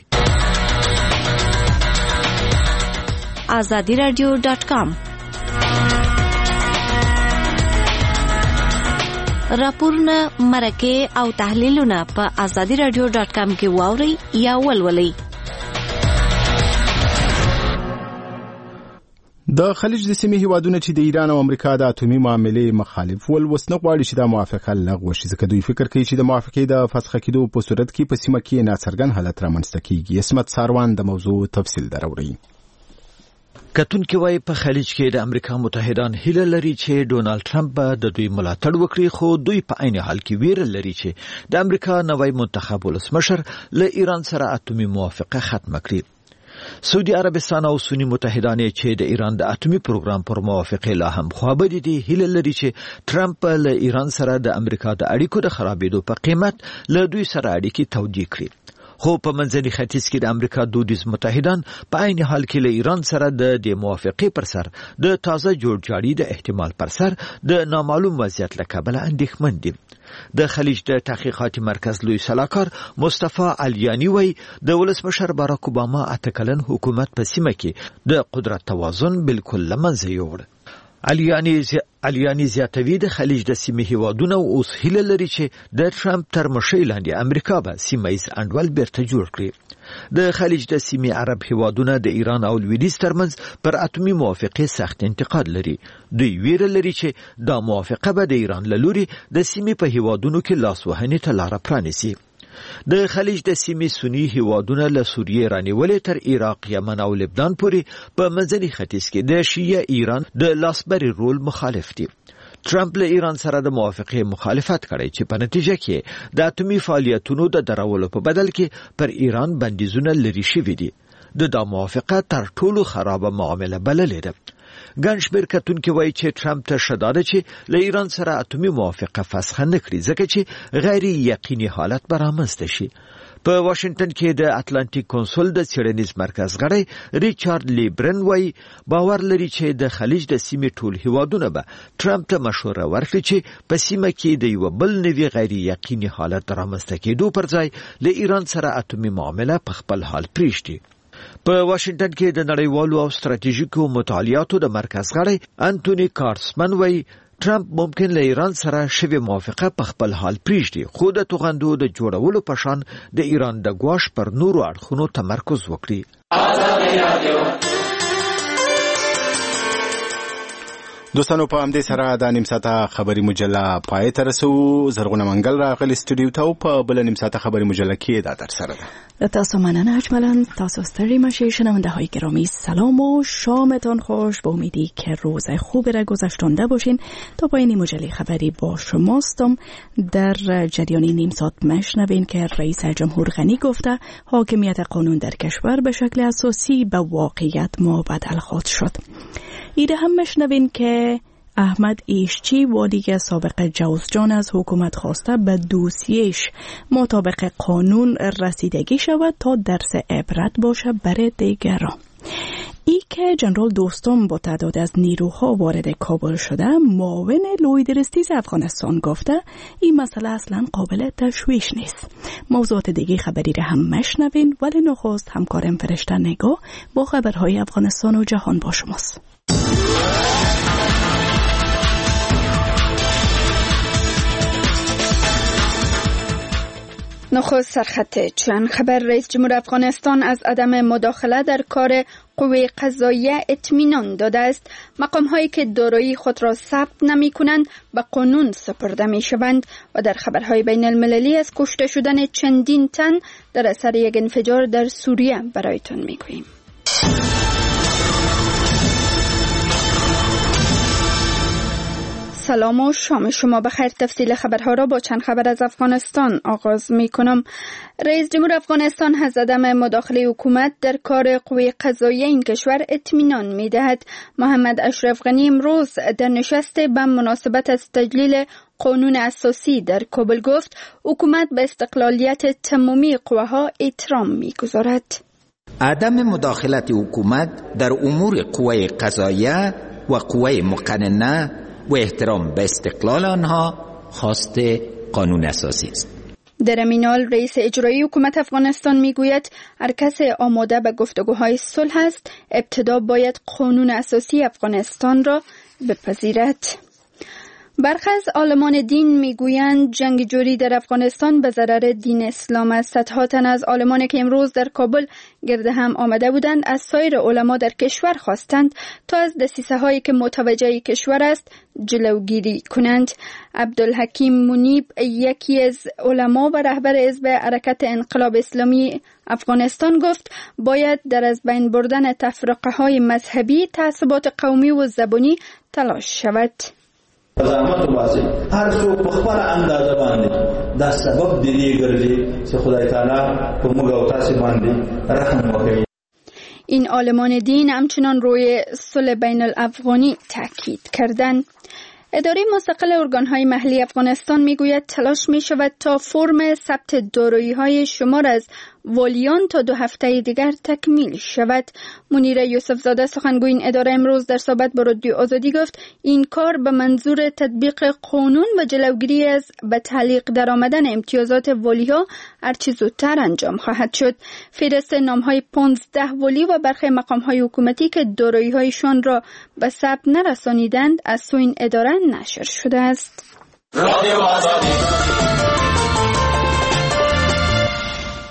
آزادی رادیو ډاٹ کام راپورونه مرکه او تحلیلونه په آزادی رادیو ډاٹ کام کې واورئ یا ولولئ. د خلیج د سیمې هیوادونه چې د ایران او امریکا د اتومي معاملې مخالف ول وسنه غواړي چې د موافقه لغوه شي ځکه دوی فکر کوي چې د موافقې د فسخ کېدو په صورت کې په سیمه کې ناڅرګند حالت رامنځته کیږي. اسمت ساروان د موضوع تفصیل دراوړي. کتونکي وایي په خلیج کې د امریکا متحدان هیله لري چې ډونالد ټرمپ به د دوی ملاتړ وکړي خو دوی په عین حال کې ویره لري چې د امریکا نوی منتخب ولسمشر له ایران سره اتومي موافقه ختم کړي. سعودي عربستان او سنی متحدان چې د ایران د اتومي پروګرام پر موافقه لا هم خوابدي دي هیله لري چې ټرمپ له ایران سره د امریکا د اړیکو د خرابېدو په قیمت له دوی سره اړیکې تودې کړي. خو په منځني ختیځ کې د امریکا دودیز متحدان په عین حال کې له ایران سره د دې موافقې پر سر د تازه جوړجاړي د احتمال پر سر د نامعلوم وضعیت له کبله اندېښمن دي. د خلیج د تحقیقاتي مرکز لوی سلاکار مصطفی علیانی وایي د ولسمشر باراک اوباما اته کلن حکومت په سیمه کې د قدرت توازن بالکل له منځه یووړ. علیانی زی... علیانی زیاتوي د خلیج د سیمې هیوادونه اوس هیله لري چې د ټرمپ تر مشرۍ لاندې امریکا به سیمه ییز انډول بیرته جوړ کړي. د خلیج د سیمې عرب هیوادونه د ایران او لویدیځ ترمنځ پر اتومي موافقې سخت انتقاد لري. دوی ویره لري چې دا موافقه به د ایران له لوري د سیمې په هیوادونو کې لاسوهنې ته لاره پرانیسي. د خلیج د سیمې سنی هیوادونه له سوریې رانیولې تر عراق، یمن او لبنان پورې په منځني ختیځ کې د شیعه ایران د لاسبري رول مخالف دي. ترامپ له ایران سره د موافقه مخالفت کړی چې په نتیجه کې د اتمی فعالیتونو د درولو په بدل کې پر ایران بندیزونه لري شوي دي. د دا موافقه تر ټولو خرابه معامله بللې ده. ګڼ شمېر کتونکي وایي چې ترامپ ته ښه ده چې له ایران سره اتمی موافقه فسخ نه کړي ځکه چې غیر یقیني حالت به رامنځته شي. په واشنگټن کې د اتلانتیک کونسل د څېړنیز مرکز غړی ریچارډ لیبرن وایي باور لري چې د خلیج د سیمې ټول هیوادونه به ترامپ ته مشوره ورکړي چې په سیمه کې د یو بل نوي غیر یقیني حالت رامنځته کېدو پر ځای له ایران سره اتمی معامله په خپل حال پرېږدي. په واشنگټن کې د نړیوالو او ستراتیژیکو مطالعاتو د مرکز غړی انټونی کارسمن وایي ترامپ ممکن له ایران سره شوی موافقه په خپل حال پریږدي خو د توغندو د جوړولو په شان د ایران د ګواښ پر نورو اړخونو تمرکز وکړي. دوستانو په همدې سره د نیم ساعته خبري مجله پای ته رسو. زرغونه منګل راغلی استودیو ته په بل نیم ساعته خبري مجله کې دا در سره ده. تاسو مننه اجمالاً. تاسو ستړي مشید شنونده های گرامی، سلام و شامتان خوش. با امیدی که روز خوبی را گذشتانده باشین. تا پایان مجله خبری با شماستم. در جریان نیم ساعت مشنوین که رئیس جمهور غنی گفته حاکمیت قانون در کشور به شکل اساسی به واقعیت مبدل خواهد شد. ایده هم مشنوین که احمد ایشچی والی سابق جوزجان از حکومت خواسته به دوسیهش مطابق قانون رسیدگی شود تا درس عبرت باشه برای دیگران. ای که جنرال دوستم با تعداد از نیروها وارد کابل شده، معاون لویدرستیز افغانستان گفته این مسئله اصلا قابل تشویش نیست. موضوعات دیگه خبری را هم مشنوین، ولی نخست همکارم فرشته نگاه با خبرهای افغانستان و جهان با شماست. نخست سرخط چند خبر. رئیس جمهور افغانستان از عدم مداخله در کار قوه قضاییه اطمینان داده است. مقام هایی که دارایی خود را ثبت نمی کنند به قانون سپرده می شوند. و در خبرهای بین المللی از کشته شدن چندین تن در اثر یک انفجار در سوریه برایتان می گوییم. سلام و شام شما بخیر. تفصیل خبرها را با چند خبر از افغانستان آغاز می کنم. رئیس جمهور افغانستان از عدم مداخله حکومت در کار قوه قضاییه این کشور اطمینان می دهد. محمد اشرف غنی امروز در نشست به مناسبت از تجلیل قانون اساسی در کابل گفت حکومت به استقلالیت تمامی قوه ها احترام می گذارد. عدم مداخلت حکومت در امور قوه قضاییه و قوه مقننه و احترام به استقلال آنها خواست قانون اساسی است. در این حال رئیس اجرایی حکومت افغانستان میگوید هر کس آماده به گفتگوهای صلح است ابتدا باید قانون اساسی افغانستان را بپذیرد. برخی از عالمان دین میگویند جنگ جوری در افغانستان به ضرر دین اسلام است. صدها تن از عالمانی که امروز در کابل گرد هم آمده بودند از سایر علما در کشور خواستند تا از دسیسه هایی که متوجه کشور است جلوگیری کنند. عبدالحکیم منیب یکی از علما و رهبر حزب حرکت انقلاب اسلامی افغانستان گفت باید در از بین بردن تفرقه های مذهبی، تعصبات قومی و زبانی تلاش شود. زحمت وباسي هر څوک په خپل اندازه باندې دا سبب دی ګرځي چې خدای تعالی په موږ او تاسو باندې رحم وکړي. این عالمان دین همچنان روی صلح بین الافغانی تاکید کردند. اداره مستقل ارگان‌های محلی افغانستان میگوید تلاش می‌شود تا فرم ثبت دارایی‌های شمار از والیان تا دو هفته دیگر تکمیل شود. منیر یوسف زاده سخنگوی این اداره امروز در صحبت با رادیو آزادی گفت این کار به منظور تطبیق قانون و جلوگیری از به تعلیق درآمدن امتیازات والی‌ها هرچه زودتر انجام خواهد شد. فهرست نام‌های پانزده والی و برخی مقام‌های حکومتی که دارایی‌هایشان را به ثبت نرسانیدند از سوی این اداره نشر شده است. رادیو آزادی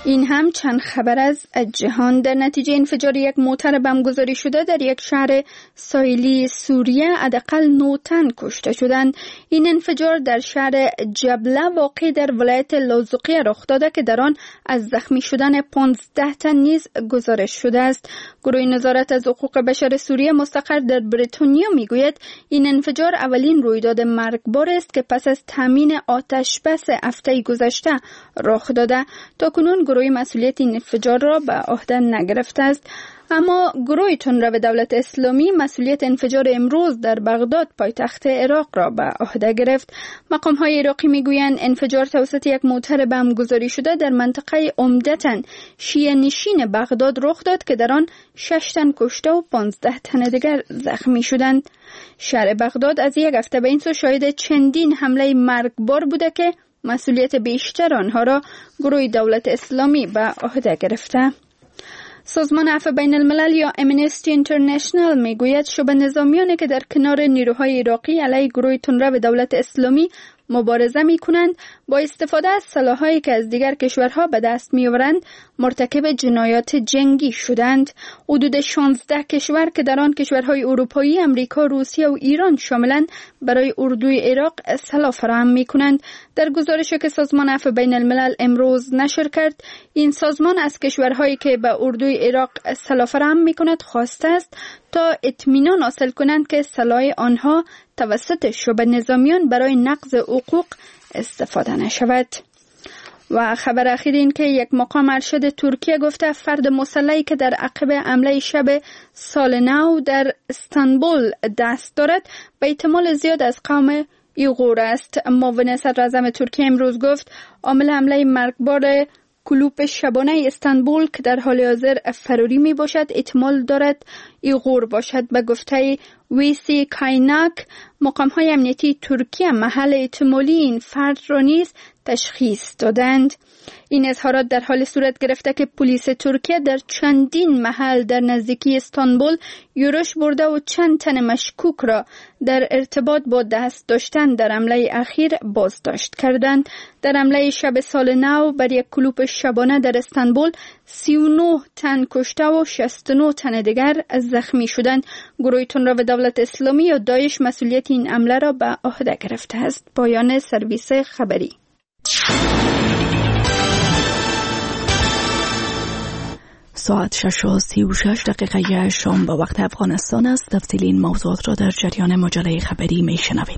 این هم چند خبر از جهان. در نتیجه انفجار یک موتر بمبگذاری شده در یک شهر ساحلی سوریه حداقل نه تن کشته شدند. این انفجار در شهر جبله واقع در ولایت لاذقیه رخ داده که در آن از زخمی شدن پانزده تن نیز گزارش شده است. گروه نظارت از حقوق بشر سوریه مستقر در بریتانیا میگوید این انفجار اولین رویداد مرگبار است که پس از تامین آتش بس هفته گذشته رخ داده. تاکنون گروه مسئولیت این انفجار را به عهده نگرفته است. اما گروه تندرو دولت اسلامی مسئولیت انفجار امروز در بغداد پایتخت عراق را به عهده گرفت. مقام های عراقی میگویند انفجار توسط یک موتر بمبگذاری شده در منطقه عمدتاً شیعه نشین بغداد رخ داد که در آن شش تن کشته و پانزده تن دیگر زخمی شدند. شهر بغداد از یک هفته به این سو شاهد چندین حمله مرگبار بوده که مسئولیت بیشتر آنها را گروه دولت اسلامی به عهده گرفته. سازمان عفو بین الملل یا امنستی اینترنشنال میگوید شبه نظامیانی که در کنار نیروهای عراقی علیه گروه تندرو دولت اسلامی مبارزه می کنند با استفاده از سلاح‌هایی که از دیگر کشورها به دست می آورند مرتکب جنایات جنگی شدند. حدود شانزده کشور که در آن کشورهای اروپایی، امریکا، روسیه و ایران شاملند برای اردوی عراق سلاح فراهم می کنند. در گزارشی که سازمان عفو بین الملل امروز نشر کرد، این سازمان از کشورهایی که به اردوی عراق سلاح فراهم می کند خواسته است تا اطمینان حاصل کنند که سلاح آنها توسط شبه نظامیان برای نقض حقوق استفاده نشود. و خبر اخیر این که یک مقام ارشد ترکیه گفته فرد مسلحی که در عقب حمله شب سال نو در استانبول دست دارد به احتمال زیاد از قوم ایغور است. معاون صدر اعظم ترکیه امروز گفت عامل حمله مرگبار کلوپ شبانه استانبول که در حال حاضر فراری می باشد احتمال دارد ایغور باشد. به گفته ویسی کایناک مقام های امنیتی ترکیه محل احتمالی این فرد را نیز تشخیص دادند. این اظهارات در حال صورت گرفته که پلیس ترکیه در چندین محل در نزدیکی استانبول یورش برده و چند تن مشکوک را در ارتباط با دست داشتن در حمله اخیر بازداشت کردند. در حمله شب سال نو بر یک کلوپ شبانه در استانبول سی و نه تن کشته و شصت و نه تن دیگر زخمی شدند. گروه تندرو دولت اسلامی یا داعش مسئولیت این حمله را به عهده گرفته است. پایان سرویس خبری. ساعت شش و سی و شش دقیقه شام به وقت افغانستان است. تفصیل این موضوعات را در جریان مجله خبری می شنوید.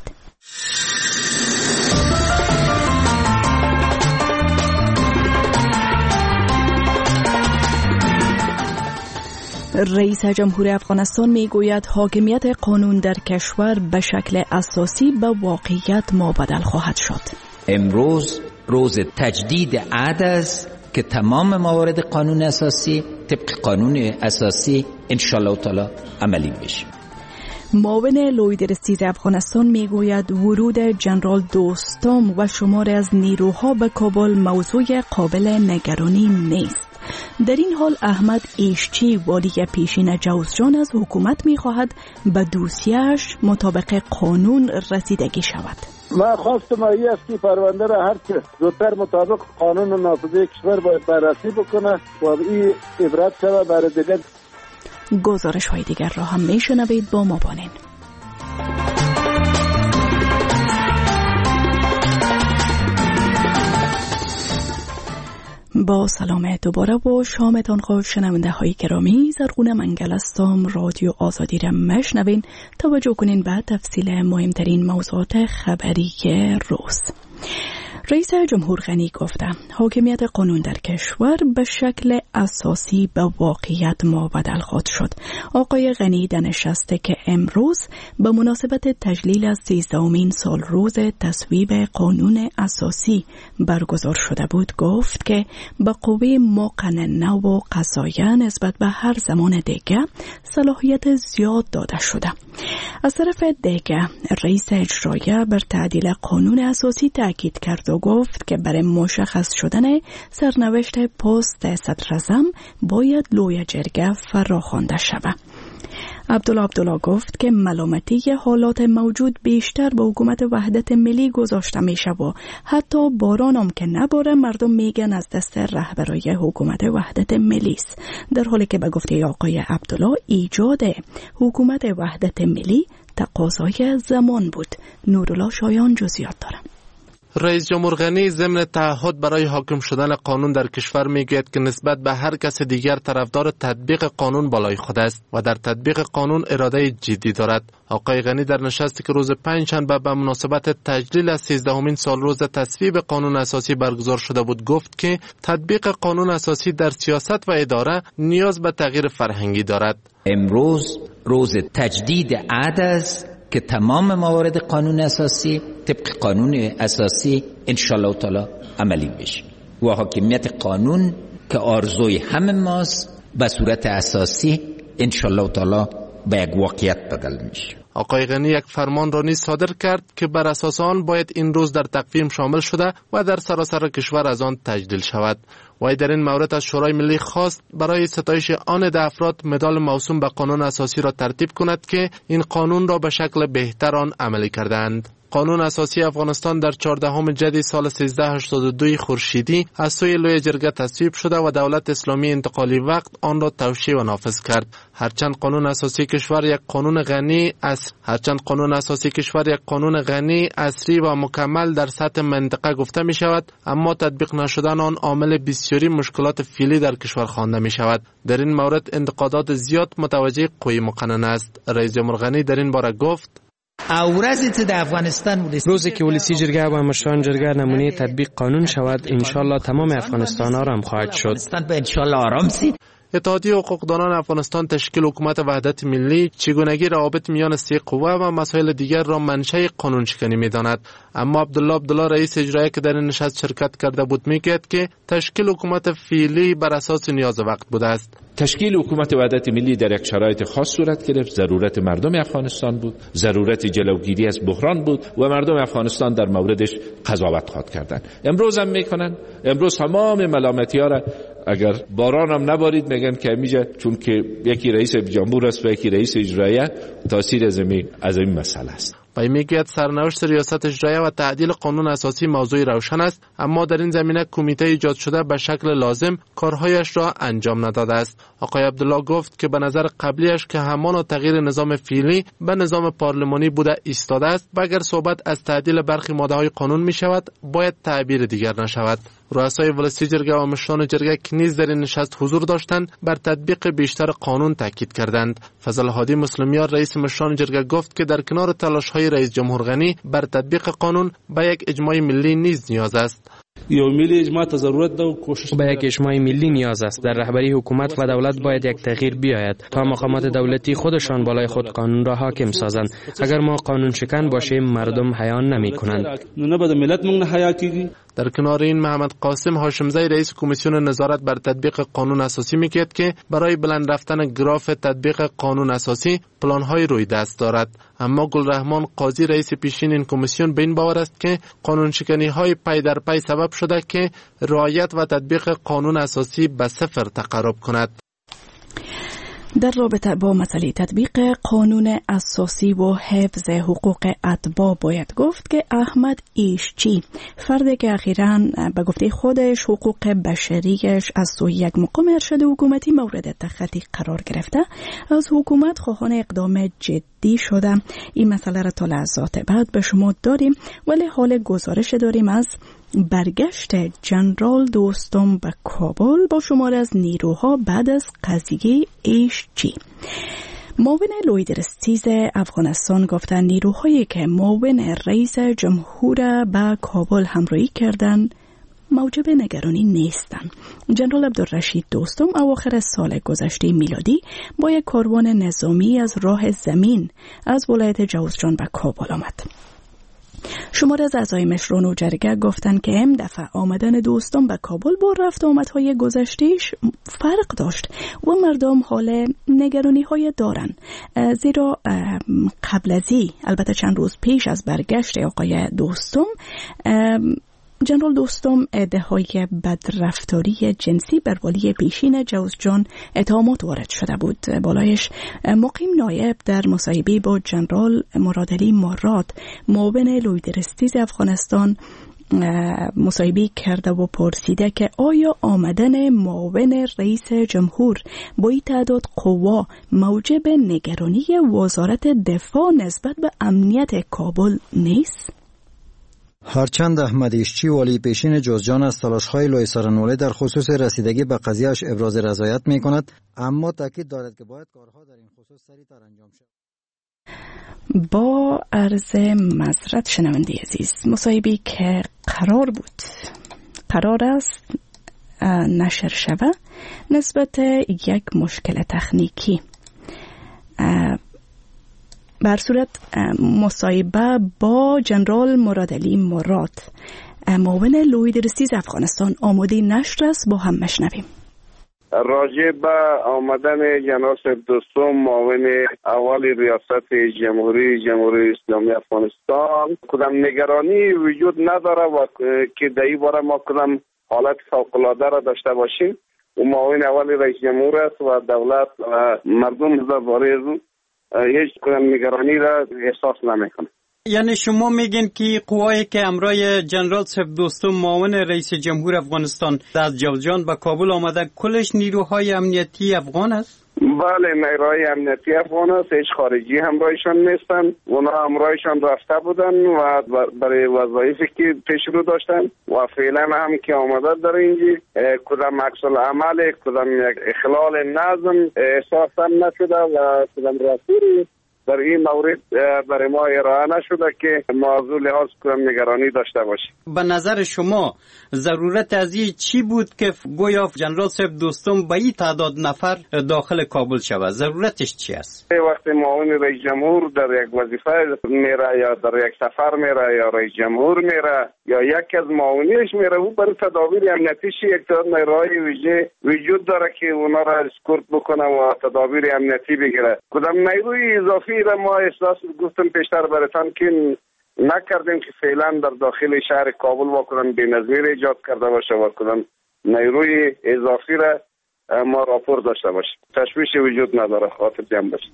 رئیس جمهور افغانستان می گوید حاکمیت قانون در کشور به شکل اساسی به واقعیت مبدل خواهد شد. امروز روز تجدید عهد است که تمام موارد قانون اساسی طبق قانون اساسی انشالله تعالی عملی بشه. معاون لوی درستیز افغانستان میگوید ورود جنرال دوستام و شمار از نیروها به کابل موضوع قابل نگرانی نیست. در این حال احمد ایشچی والی پیشین جوزجان از حکومت میخواهد به دوسیه‌اش مطابق قانون رسیدگی شود. ما خواستم ای است که پرونده را هر چه زودتر مطابق قانون نافذه کشور باید بررسی بکنه و این عبرت شود برای دیگر. گزارش های دیگر را هم میشنوید، با ما بانین. با سلام دوباره و شامتان خوش شنونده های گرامی. زرغون منگل هستم. رادیو آزادی را مشنوین. توجه کنین به تفصیل مهمترین موضوعات خبری روز. رئیس جمهور غنی گفته حاکمیت قانون در کشور به شکل اساسی به واقعیت مبدل خواهد شد. آقای غنی در نشستی که امروز به مناسبت تجلیل از سیزدهمین سال روز تصویب قانون اساسی برگزار شده بود گفت که به قوه مقننه و قضاییه نسبت به هر زمان دیگه صلاحیت زیاد داده شده. از طرف دیگه رئیس اجرایی بر تعدیل قانون اساسی تاکید کرد و گفت که برای مشخص شدن سرنوشت پست صدراعظم باید لوی جرگه فراخوانده شود. عبدالله عبدالله گفت که ملامتی حالات موجود بیشتر به حکومت وحدت ملی گذاشته میشه و حتی باران هم که نباره مردم میگن از دست رهبرای حکومت وحدت ملی است، در حالی که به گفته آقای عبدالله ایجاد حکومت وحدت ملی تقاضای زمان بود. نورالله شایان جزئیات داره. رئیس جمهور غنی ضمن تعهد برای حاکم شدن قانون در کشور میگوید که نسبت به هر کس دیگر طرفدار تطبیق قانون بالای خود است و در تطبیق قانون اراده جدی دارد. آقای غنی در نشستی که روز پنجشنبه به مناسبت تجلیل از سیزدهمین سال روز تصویب قانون اساسی برگزار شده بود گفت که تطبیق قانون اساسی در سیاست و اداره نیاز به تغییر فرهنگی دارد. امروز روز تجدید عهد است که تمام موارد قانون اساسی طبق قانون اساسی انشالله تعالی عملی بشه و حاکمیت قانون که آرزوی همه ماست به صورت اساسی انشالله تعالی به یک واقعیت بدل میشه. آقای غنی یک فرمان را نیز صادر کرد که بر اساس آن باید این روز در تقویم شامل شده و در سراسر کشور از آن تجلیل شود. وی در این مورد از شورای ملی خواست برای ستایش آن ده افراد مدال موسوم به قانون اساسی را ترتیب کند که این قانون را به شکل بهتر آن عملی کردند. قانون اساسی افغانستان در چهاردهم جدی سال سیزده هشتاد و دو خورشیدی از سوی لوی جرگه تصویب شده و دولت اسلامی انتقالی وقت آن را توشیح و نافذ کرد. هرچند قانون اساسی کشور یک قانون غنی است، هرچند قانون اساسی کشور یک قانون غنی، عصری و مکمل در سطح منطقه گفته می شود، اما تطبیق نشدن آن عامل بسیاری مشکلات فعلی در کشور خوانده می شود. در این مورد انتقادات زیاد متوجه قوی مقننه است. رئیس جمهور غنی در این باره گفت: روزی که ولسی جرگه و مشران جرگه نمونه تطبیق قانون شود، انشالله تمام افغانستان آرام خواهد شد. اتحادیه حقوقدانان افغانستان تشکیل حکومت وحدت ملی چگونگی روابط میان سه قوه و مسائل دیگر را منشأ قانون شکنی می‌داند. اما عبدالله عبدالله رئیس اجرایی که در این نشست شرکت کرده بود میگوید که تشکیل حکومت فعلی بر اساس نیاز وقت بوده است. تشکیل حکومت وحدت ملی در یک شرایط خاص صورت گرفت. ضرورت مردم افغانستان بود، ضرورت جلوگیری از بحران بود و مردم افغانستان در موردش قضاوت خواهد کردند. امروز هم میکنن. امروز تمام ملامتی‌ها را اگر باران هم نبارید میگن که میجه چون که یکی رئیس جمهور است و یکی رئیس اجرایی، تاثیر از این از این مسئله است. وی میگوید سرنوشت ریاست اجرایی و تعدیل قانون اساسی موضوع روشن است، اما در این زمینه کمیته ایجاد شده به شکل لازم کارهایش را انجام نداده است. آقای عبدالله گفت که به نظر قبلیش که همان تغییر نظام فعلی به نظام پارلمانی بوده ایستاده است و اگر صحبت از تعدیل برخی ماده‌های قانون می شود باید تعبیر دیگر نشود. رؤسای ولسی جرگه و مشران جرگه که نیز در این نشست حضور داشتند بر تطبیق بیشتر قانون تاکید کردند. فضل هادی مسلمیار رئیس مشران جرگه گفت که در کنار تلاش‌های رئیس جمهور غنی بر تطبیق قانون به یک اجماع ملی نیز نیاز است. یو ملی اجماع ته ضرورت ده و کوشش به یک اجماع ملی نیاز است. در رهبری حکومت و دولت باید یک تغییر بیاید تا مقامات دولتی خودشان بالای خود قانون را حاکم سازند. اگر ما قانون شکن باشیم مردم حیا نمی‌کنند. نه به ملت موږ نه حیا کیږي. در کنار این محمد قاسم هاشمزی رئیس کمیسیون نظارت بر تطبیق قانون اساسی میگوید که برای بلند رفتن گراف تطبیق قانون اساسی پلان‌های روی دست دارد. اما گلرحمان قاضی رئیس پیشین این کمیسیون به این باور است که قانون شکنی‌های پی در پی سبب شده که رعایت و تطبیق قانون اساسی به صفر تقرب کند. در رابطه با مسئله تطبیق قانون اساسی و حفظ حقوق اتباع باید گفت که احمد ایشچی، فردی که اخیراً به گفته خودش حقوق بشریش از سوی یک مقام ارشد حکومتی مورد تخطی قرار گرفته، از حکومت خواهان اقدام جدی شده. این مسئله را تا لحظات بعد به شما داریم، ولی حال گزارش داریم از برگشت جنرال دوستم به کابل با شمار از نیروها بعد از قضیه ایشچی. معاون لویدرستیز افغانستان گفتن نیروهایی که معاون رئیس جمهور به کابل همراهی کردند موجب نگرانی نیستند. جنرال عبدالرشید دوستم اواخر سال گذشته میلادی با یک کاروان نظامی از راه زمین از ولایت جوزجان به کابل آمد. شمار از اعضای مشران و جرگه گفتند که این دفعه آمدن دوستان به کابل با رفت آمدهای گذشتهش فرق داشت و مردم حال نگرانی های دارن، زیرا قبل از این البته چند روز پیش از برگشت آقای دوستم جنرال دوستم ادعای بدرفتاری جنسی بر والی پیشین جوزجان اتهامات وارد شده بود. بالایش مقیم نایب در مصاحبه با جنرال مرادعلی مراد معاون لویدرستیز افغانستان مصاحبه کرده و پرسیده که آیا آمدن معاون رئیس جمهور با این تعداد قوا موجب نگرانی وزارت دفاع نسبت به امنیت کابل نیست؟ هرچند احمد ایشچی والی پیشین جوزجان از تلاش‌های لوی سارنوله در خصوص رسیدگی به قضیه‌اش ابراز رضایت می‌کند، اما تاکید دارد که باید کارها در این خصوص سریع‌تر انجام شود. با عرض معذرت شنونده عزیز، مصاحبه‌ای که قرار بود قرار است نشر شود نسبت یک مشکل تکنیکی، بر صورت مصاحبه با جنرال مرادعلی مراد معاون لویدرستیز افغانستان آماده نشر است، با هم مشنویم. راجع به آمدن جناب دوستم معاون اول ریاست جمهوری جمهوری اسلامی افغانستان کدام نگرانی وجود نداره و که در این باره ما کدام حالت فوق‌العاده را داشته باشیم. او معاون اول رئیس جمهور است و دولت و مردم درباره او هیچ کدام نگرانی را احساس نمیکنه. یعنی شما میگین که قوایی که امرای جنرال صاحب دوستم معاون رئیس جمهور افغانستان از جوزجان به کابل آمده کلش نیروهای امنیتی افغان است؟ بله، نیروهای امنیتی افغان است، هیچ خارجی همراهشان نیستن. اونا همراهشان رفته بودن و برای وظایفی که پیش رو داشتن و فعلا هم که آمده در اینجا کدام عکس العمل کدام یک اخلال نظم احساس هم نشده و کدام رسولی در این مورد برای ما ارائه نشده که موضوع لحاظ کنم نگرانی داشته باشیم. به نظر شما ضرورت از این چی بود که گویا جنرال صاحب دوستم به این تعداد نفر داخل کابل شود؟ ضرورتش چی است؟ وقتی معاون رئیس جمهور در یک وظیفه میره یا در یک سفر میره یا رئیس جمهور میره یا یکی از معاونینش میره، او برای تدابیر امنیتیش یک تعداد نیروهای ویژه وجود داره که اونا را اسکورت بکنه و تدابیر امنیتی بگیره. کدام نیروی اضافی را ما احساس گفتم پیشتر براتون که نکردیم که فعلا در داخل شهر کابل واقعا بی‌نظیر ایجاد کرده باشه و کدام نیروی اضافی را ما راپور داشته باشیم. تشویش وجود نداره، خاطر جمع باشه.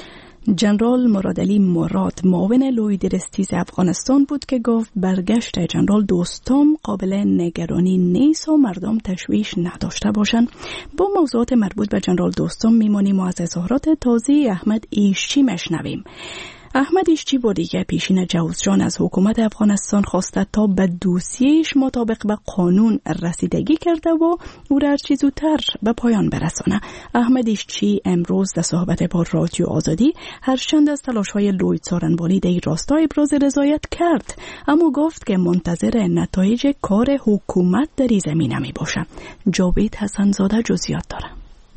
جنرال مرادعلی مراد معاون لویدرستیز افغانستان بود که گفت برگشت جنرال دوستم قابل نگرانی نیست و مردم تشویش نداشته باشند. با موضوعات مربوط به جنرال دوستم میمانیم و از اظهارات تازه احمد ایشچی مشنویم. احمد ایشچی با دیگه پیشین جوزجان از حکومت افغانستان خواسته تا به دوسیهش مطابق به قانون رسیدگی کرده و او را هر چه زودتر به پایان برسانه. احمد ایشچی امروز در صحبت با رادیو آزادی هرچند از تلاش‌های لوید سارنوالی در این راستا ابراز رضایت کرد، اما گفت که منتظر نتایج کار حکومت در این زمینه می باشه. جاوید حسن‌زاده جزئیات داره.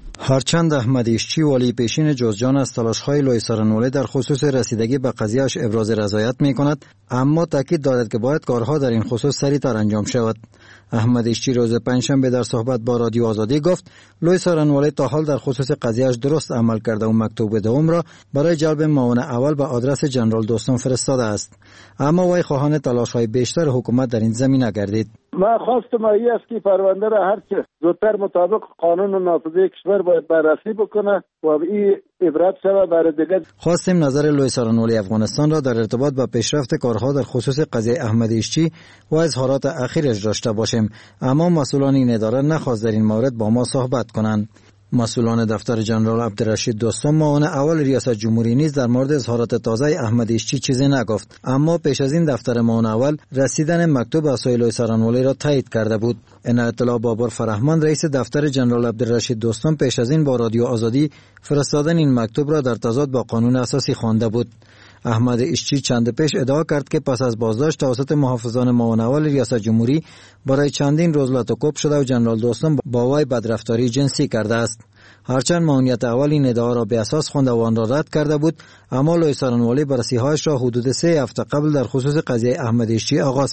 هرچند احمد ایشچی والی پیشین جوزجان از تلاش‌های لوی سارنوله در خصوص رسیدگی به قضیه‌اش ابراز رضایت می‌کند، اما تاکید دارد که باید کارها در این خصوص سریع‌تر انجام شود. احمد ایشچی روز پنجشنبه در صحبت با رادیو آزادی گفت لوی سارنوله تا حال در خصوص قضیه‌اش درست عمل کرده و مکتوب دوم را برای جلب معاون اول به آدرس جنرال دوستم فرستاده است، اما وی خواهان تلاش‌های بیشتر حکومت در این زمینه گردید. من خواستم ای است که پرونده را هر چه زودتر مطابق قانون و نافذه کشور باید بررسی بکنه و این عبرت شود برای دیگر. خواستیم نظر لوی سارنولی افغانستان را در ارتباط با پیشرفت کارها در خصوص قضیه احمد ایشچی و اظهارات اخیرش داشته باشیم، اما مسئولان این اداره نخواست در این مورد با ما صحبت کنند. مسئولان دفتر جنرال عبدالرشید دوستم معاون اول ریاست جمهوری نیز در مورد اظهارات تازه احمد ایشچی چیزی نگفت، اما پیش از این دفتر معاون اول رسیدن مکتوب از لوی سارنولی را تایید کرده بود. این اطلاع بابر فرهمان رئیس دفتر جنرال عبدالرشید دوستم پیش از این با رادیو آزادی فرستادن این مکتوب را در تضاد با قانون اساسی خوانده بود. احمد ایشچی چند پیش ادعا کرد که پس از بازداشت توسط محافظان معاون اول ریاست جمهوری برای چندین روز لاتوکوب شده و جنرال دوستم با وی بدرفتاری جنسی کرده است. هرچند معاونیت اول این ادعا را به اساس خوانده و آن را رد کرده بود، اما لوی سارنوالی بررسی‌هایش را حدود سه هفته قبل در خصوص قضیه احمد ایشچی آغاز کرد.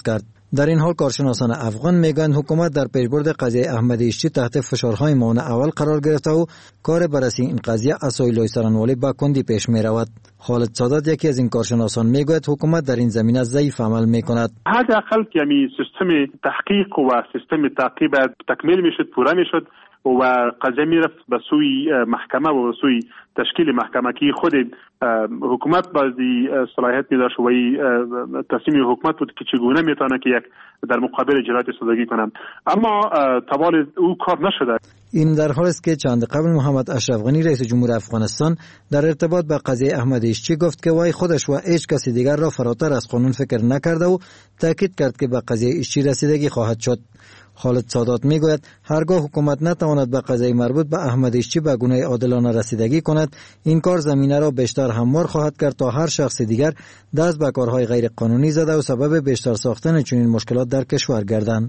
در این حال کارشناسان افغان میگن حکومت در پیشبرد قضیه احمد اشچی تحت فشارهای معاون اول قرار گرفته و کار بررسی این قضیه از سوی سرانوالی با کندی پیش می رود. خالد سادات یکی از این کارشناسان میگوید حکومت در این زمینه ضعیف عمل میکند. حداقل یعنی سیستم تحقیق و سیستم تعقیب تکمیل میشد، پورا میشد و قضیه میرفت به سوی محکمه و به سوی تشکیل محکمه که خود حکومت بازی صلاحیت میداشت و تصمیم حکومت بود که چگونه میتونه که یک در مقابل جنایت صداگی کنند، اما طوال او کار نشده. این در حالی است که چند قبل محمد اشرف غنی رئیس جمهور افغانستان در ارتباط با قضیه احمد اشچی گفت که وای خودش و هیچ کسی دیگر را فراتر از قانون فکر نکرده و تاکید کرد که به قضیه اشچی رسیدگی خواهد شد. خالد سادات میگوید هرگاه حکومت نتواند به قضیه مربوط به احمد اشچی به گونه عادلانه رسیدگی کند، این کار زمینه را بیشتر هموار خواهد کرد تا هر شخص دیگر دست به کارهای غیر قانونی زده و سبب بیشتر ساختن چنین مشکلات در کشور گردند.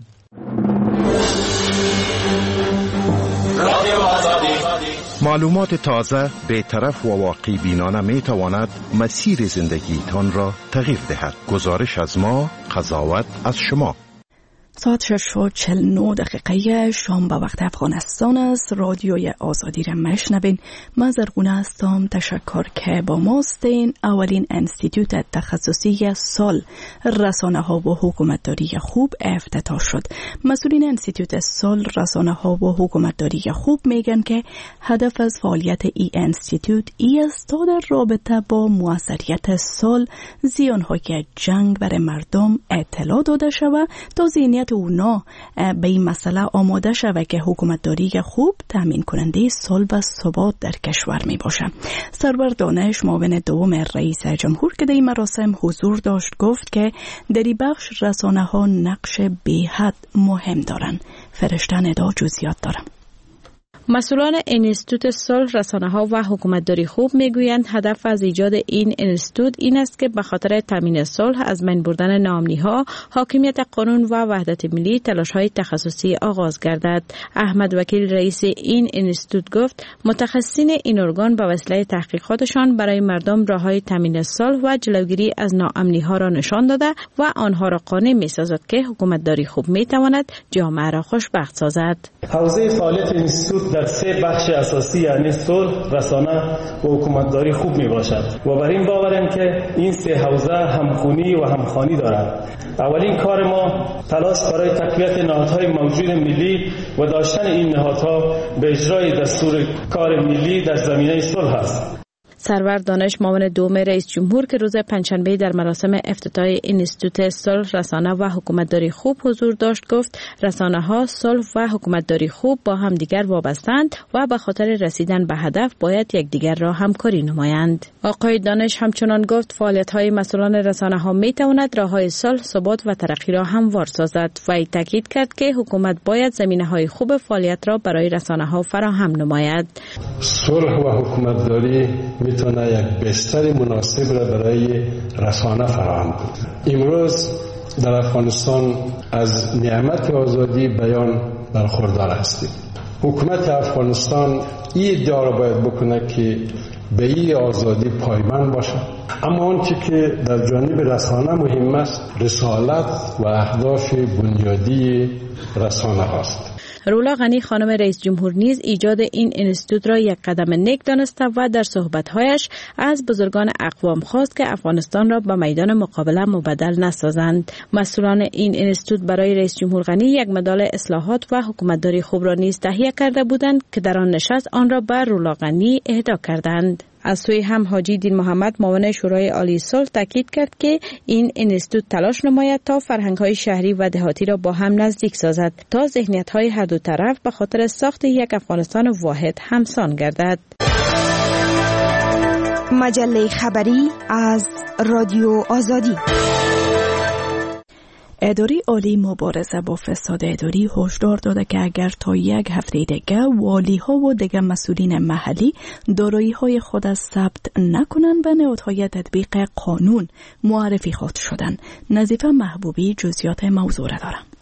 معلومات تازه، بی‌طرف و واقعی بینانه می تواند مسیر زندگی تان را تغییر دهد. گزارش از ما، قضاوت از شما. ساعت شش و چهل و نه دقیقه شام به وقت افغانستان است. رادیوی آزادی را مشنوین. من زرغونه هستم. تشکر که با ما هستین. اولین انستیتوت تخصصی سال رسانه ها و حکومتداری خوب افتتاح شد. مسئولین انستیتوت سال رسانه ها و حکومتداری خوب میگن که هدف از فعالیت ای انستیتوت ای است تا در رابطه با موثریت سال زیانهای جنگ بر مردم اطلاع داده شود تا ذهنیت اونا به این مسئله آماده شود که حکومتداری خوب تامین کننده صلح و ثبات در کشور می باشه. سرور دانش معاون دوم رئیس جمهور که در این مراسم حضور داشت گفت که در این بخش رسانه ها نقش بی‌حد مهم دارند. فرشته ندا جزئیات دارم. مسئولان انستیتوت صلح رسانه‌ها و حکومتداری خوب میگویند هدف از ایجاد این انستیتوت این است که به خاطر تامین صلح از بین بردن ناامنی‌ها، حاکمیت قانون و وحدت ملی تلاش‌های تخصصی آغاز گردد. احمد وکیل رئیس این انستیتوت گفت متخصصین این ارگان به وسیله تحقیقاتشان برای مردم راه‌های تامین صلح و جلوگیری از ناامنی‌ها را نشان داده و آنها را قانع می‌سازد که حکومتداری خوب می‌تواند جامعه را خوشبخت سازد. حوزه فعالیت انستیتوت در سه بخش اساسی یعنی صلح، رسانه و حکومتداری خوب می باشد و بر این باورم که این سه حوزه همخونی و همخوانی دارند. اولین کار ما تلاش برای تقویت نهادهای موجود ملی و داشتن این نهادها به اجرای دستور کار ملی در زمینه صلح است. سرور دانش معاون دوم رئیس جمهور که روز پنجشنبه در مراسم افتتاح انستیتوت صلح رسانه و حکومتداری خوب حضور داشت گفت رسانه‌ها، صلح و حکومتداری خوب با هم دیگر وابستند و به خاطر رسیدن به هدف باید یکدیگر را همکاری نمایند. آقای دانش همچنان گفت فعالیت‌های مسئولان رسانه‌ها می‌تواند راه‌های صلح، ثبات و ترقی را هموار سازد و تاکید کرد که حکومت باید زمینه‌های خوب فعالیت را برای رسانه‌ها فراهم نماید. صلح و حکومتداری میتونه یک بستر مناسب را برای رسانه فراهم کنه. امروز در افغانستان از نعمت آزادی بیان برخوردار هستیم. حکومت افغانستان این ادعا را باید بکنه که به این آزادی پایبند باشه، اما آنچه که در جانب رسانه مهم است رسالت و اهداف بنیادی رسانه هاست. رولا غنی خانم رئیس جمهور نیز ایجاد این انستیتوت را یک قدم نیک دانسته و در صحبت‌هایش از بزرگان اقوام خواست که افغانستان را به میدان مقابله مبدل نسازند. مسئولان این انستیتوت برای رئیس جمهور غنی یک مدال اصلاحات و حکومتداری خوب را نیز تهیه کرده بودند که در آن نشست آن را به رولا غنی اهدا کردند. از سوی هم حاجی دین محمد معاون شورای عالی صلح تاکید کرد که این انستیتوت تلاش نماید تا فرهنگ‌های شهری و دهاتی را با هم نزدیک سازد تا ذهنیت‌های هر دو طرف به خاطر ساخت یک افغانستان واحد همسان گردد. مجله خبری از رادیو آزادی. اداره عالی مبارزه با فساد اداری هشدار داده که اگر تا یک هفته دیگه والی‌ها و دیگر مسئولین محلی دارایی‌های خود از ثبت نکنند به نهادهای تطبیق قانون معرفی خواهد شدند. نظیفه محبوبی جزئیات موضوع را دارد.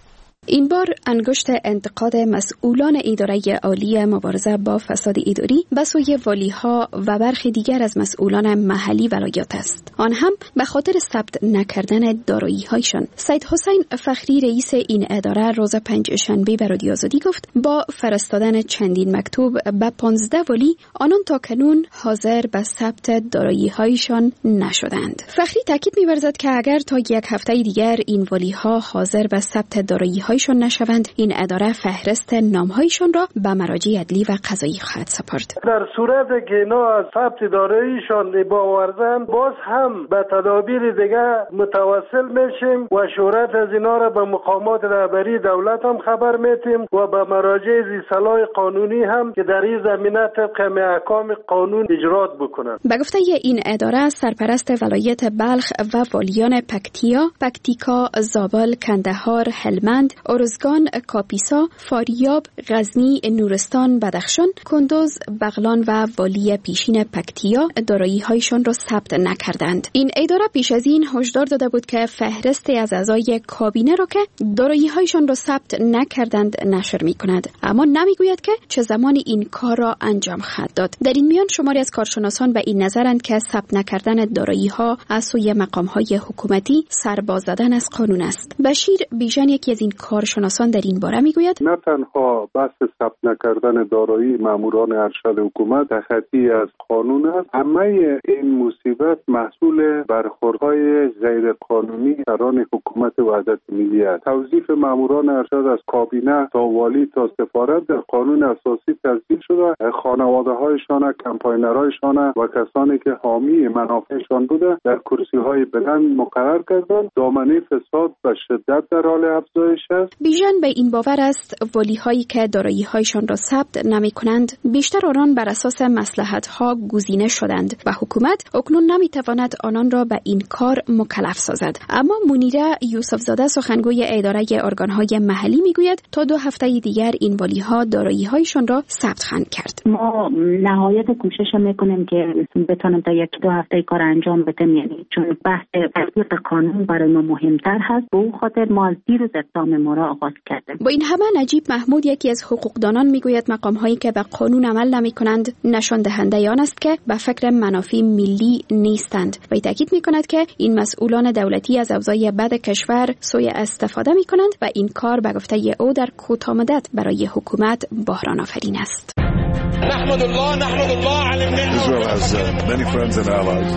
این بار انگشت انتقاد مسئولان اداره عالی مبارزه با فساد اداری به سوی والی‌ها و برخی دیگر از مسئولان محلی ولایات است. آن هم به خاطر ثبت نکردن دارایی‌هایشان. سید حسین فخری رئیس این اداره روز پنجشنبه به رادیو آزادی گفت با فرستادن چندین مکتوب به پانزده والی آنان تا کنون حاضر به ثبت دارایی‌هایشان نشدند. فخری تاکید می‌ورزد که اگر تا یک هفته دیگر این والی‌ها حاضر به ثبت دارایی‌هایشان نشوند، این اداره فهرست نام‌هایشان را به مراجع عدلی و قضایی خواهد سپرد. در صورت که اینا از ثبت داراییشان باوردن، باز هم به تدابیر دیگه متوسل میشیم و شورت از اینا را به مقامات رهبری دولت هم خبر میتیم و به مراجع ذی صلاح قانونی هم که در این زمینه طبق احکام قانون اجرات بکنند. به گفته این اداره سرپرست ولایت بلخ و والیان پکتیا، پکتیکا، زابل، کندهار، هلمند، ارزگان، کاپیسا، فاریاب، غزنی، نورستان، بدخشان، کندوز، بغلان و والی پیشین پکتیا دارایی‌هایشان را ثبت نکردند. این اداره پیش از این هشدار داده بود که فهرست از اعضای کابینه را که دارایی‌هایشان را ثبت نکردند نشر می‌کند، اما نمی‌گوید که چه زمانی این کار را انجام خواهد داد. در این میان شماری از کارشناسان به این نظرند که ثبت نکردن دارایی‌ها از سوی مقام‌های حکومتی سرباز زدن از قانون است. بشیر بیژن یکی از این کارشناسان در این باره می‌گوید نه تنها بحث ثبت نکردن دارایی ماموران ارشد حکومت تخطی از قانون است، همه این مصیبت محصول برخوردهای غیر قانونی سران حکومت وحدت ملی است. توظیف ماموران ارشد از کابینه تا والی تا سفارت در قانون اساسی تفصیل شده. خانواده‌هایشان، کمپاینرهایشان و کسانی که حامی منافعشان بوده در کرسی‌های بلند مقرر کردند. دامنه فساد و شدت در حال افزایش است. بیژن به این باور است والی‌هایی که دارایی‌هایشان را ثبت نمی‌کنند بیشتر آنان بر اساس مصلحت‌ها گزینه شدند و حکومت اکنون نمی‌تواند آنان را به این کار مکلف سازد. اما منیره یوسف زاده سخنگوی اداره ارگان‌های محلی می‌گوید تا دو هفته دیگر این والی‌ها دارایی‌هایشان را ثبت خواهند کرد. ما نهایت کوشش می‌کنیم که بتونیم تا یک دو هفته کار انجام بدیم، یعنی چون بحث تطبیق قانون برای ما مهمتر هست، به اون خاطر ما از دیروز اقدام ما را آغاز کردیم. با این همه نجیب محمود یکی از حقوقدانان میگوید مقام‌هایی که به قانون عمل نمی‌کنند نشان دهنده آن است که به فکر منافع ملی نیستند و تاکید می‌کند که این مسئولان دولتی از اوضاع بد کشور سوء استفاده می‌کنند و این کار به گفته او در کوتاه مدت برای حکومت بحران آفرین است. نحمد الله نحمد الله على Israel has uh, many friends and allies.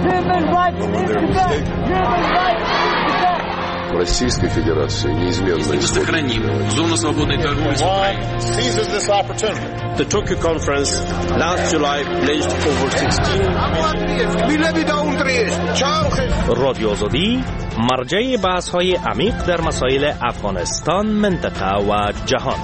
Российской Федерации неизменно сохраним зону свободной торговли с Украиной. Seizes this opportunity. The Tokyo conference last July pledged over sixteen رادیو آزادی مرجع بحث‌های عمیق در مسائل افغانستان، منطقه و جهان.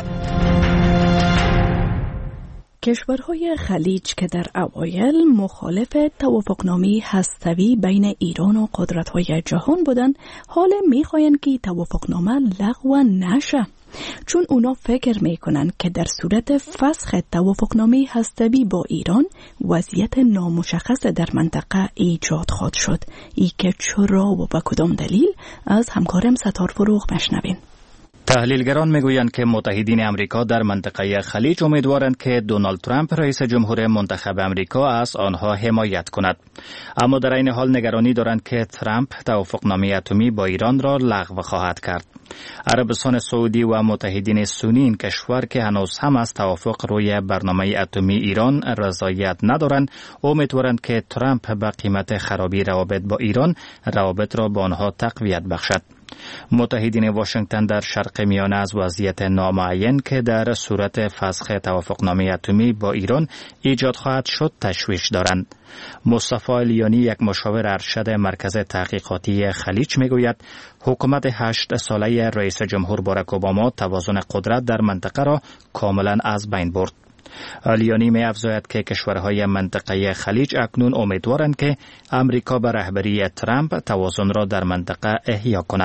کشورهای خلیج که در اوایل مخالف توافقنامه هسته‌ای بین ایران و قدرت‌های جهان بودند، حال می‌خواهند که توافقنامه لغو نشه، چون اونا فکر میکنن که در صورت فسخ توافقنامه هسته‌ای با ایران وضعیت نامشخص در منطقه ایجاد خواهد شد. ای که چرا و به کدام دلیل از همکارم ستار فروغ بشنوین. تحلیلگران میگویند که متحدین امریکا در منطقه خلیج امیدوارند که دونالد ترامپ رئیس جمهور منتخب امریکا از آنها حمایت کند، اما در این حال نگرانی دارند که ترامپ توافقنامه اتمی با ایران را لغو خواهد کرد. عربستان سعودی و متحدین سنی این کشور که هنوز هم از توافق روی برنامه اتمی ایران رضایت ندارند، امیدوارند که ترامپ به قیمت خرابی روابط با ایران روابط را با آنها تقویت بخشد. متحدین واشنگتن در شرق میانه از وضعیت نامعین که در صورت فسخ توافقنامه اتمی با ایران ایجاد خواهد شد تشویش دارند. مصطفی الیانی، یک مشاور ارشد مرکز تحقیقاتی خلیج، میگوید حکومت هشت ساله رئیس جمهور باراک اوباما توازن قدرت در منطقه را کاملا از بین برد. الیانی می افزاید که کشورهای منطقه خلیج اکنون امیدوارند که امریکا به رهبری ترامپ توازن را در منطقه احیا کند.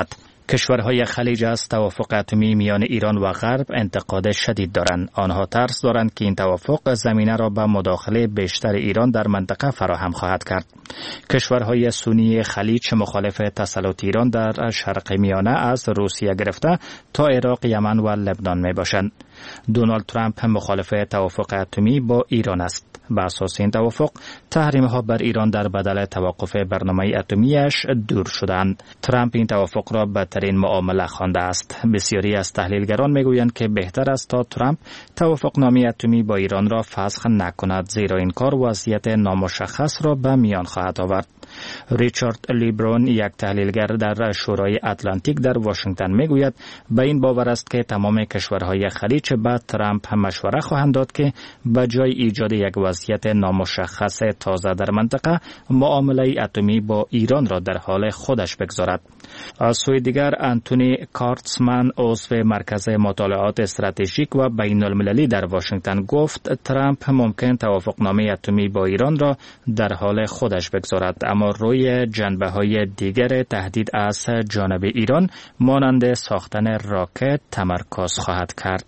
کشورهای خلیج از توافق اتمی میان ایران و غرب انتقاد شدید دارند. آنها ترس دارند که این توافق زمینه را به مداخله بیشتر ایران در منطقه فراهم خواهد کرد. کشورهای سنی خلیج مخالف تسلط ایران در شرق میانه از روسیه گرفته تا عراق، یمن و لبنان می باشند. دونالد ترامپ مخالف توافق اتمی با ایران است. به اساس این توافق تحریم ها بر ایران در بدل توقف برنامه اتمیش دور شدند. ترامپ این توافق را بدترین معامله خوانده است. بسیاری از تحلیلگران میگویند که بهتر است تا ترامپ توافق نامه اتمی با ایران را فسخ نکند، زیرا این کار وضعیت نامشخص را به میان خواهد آورد. ریچارد لیبرون، یک تحلیلگر در شورای اتلانتیک در واشنگتن، میگوید به این باور است که تمام کشورهای خلیج به ترامپ مشوره خواهند داد که به جای ایجاد یک وضعیت نامشخص تازه در منطقه، معامله اتمی با ایران را در حال خودش بگذارد. از سوی دیگر انتونی کارتسمن، عضو مرکز مطالعات استراتژیک و بین المللی در واشنگتن، گفت ترامپ ممکن توافقنامه اتمی با ایران را در حال خودش بگذارد، اما روی جنبه‌های دیگر تهدید از جانب ایران مانند ساختن راکت تمرکز خواهد کرد.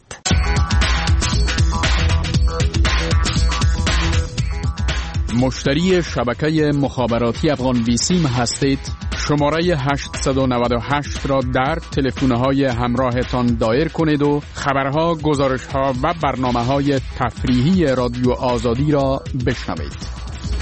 مشتری شبکه مخابراتی افغان بیسیم هستید؟ شماره هشت نه هشت را در تلفن‌های همراهتان دایر کنید و خبرها، گزارش‌ها و برنامه‌های تفریحی رادیو آزادی را بشنوید.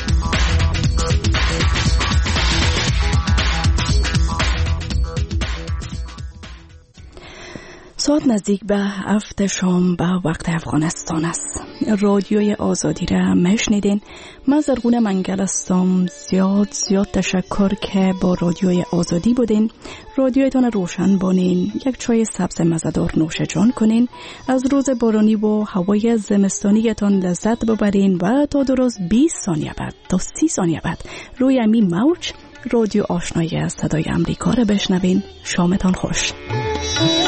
ساعت نزدیک به هفت شام به وقت افغانستان است. رادیوی آزادی را میشنیدین. من زرغون منگل هستم. زیاد زیاد تشکر که با رادیوی آزادی بودین. رادیویتان روشن بانین، یک چای سبز مزه‌دار نوش جان کنین، از روز بارانی و هوای زمستانیتان لذت ببرین و تا درست بیست ثانیه بعد تا سی ثانیه بعد روی امی موج رادیو آشنایی از صدای امریکا را بشنوین. شامتان خوش.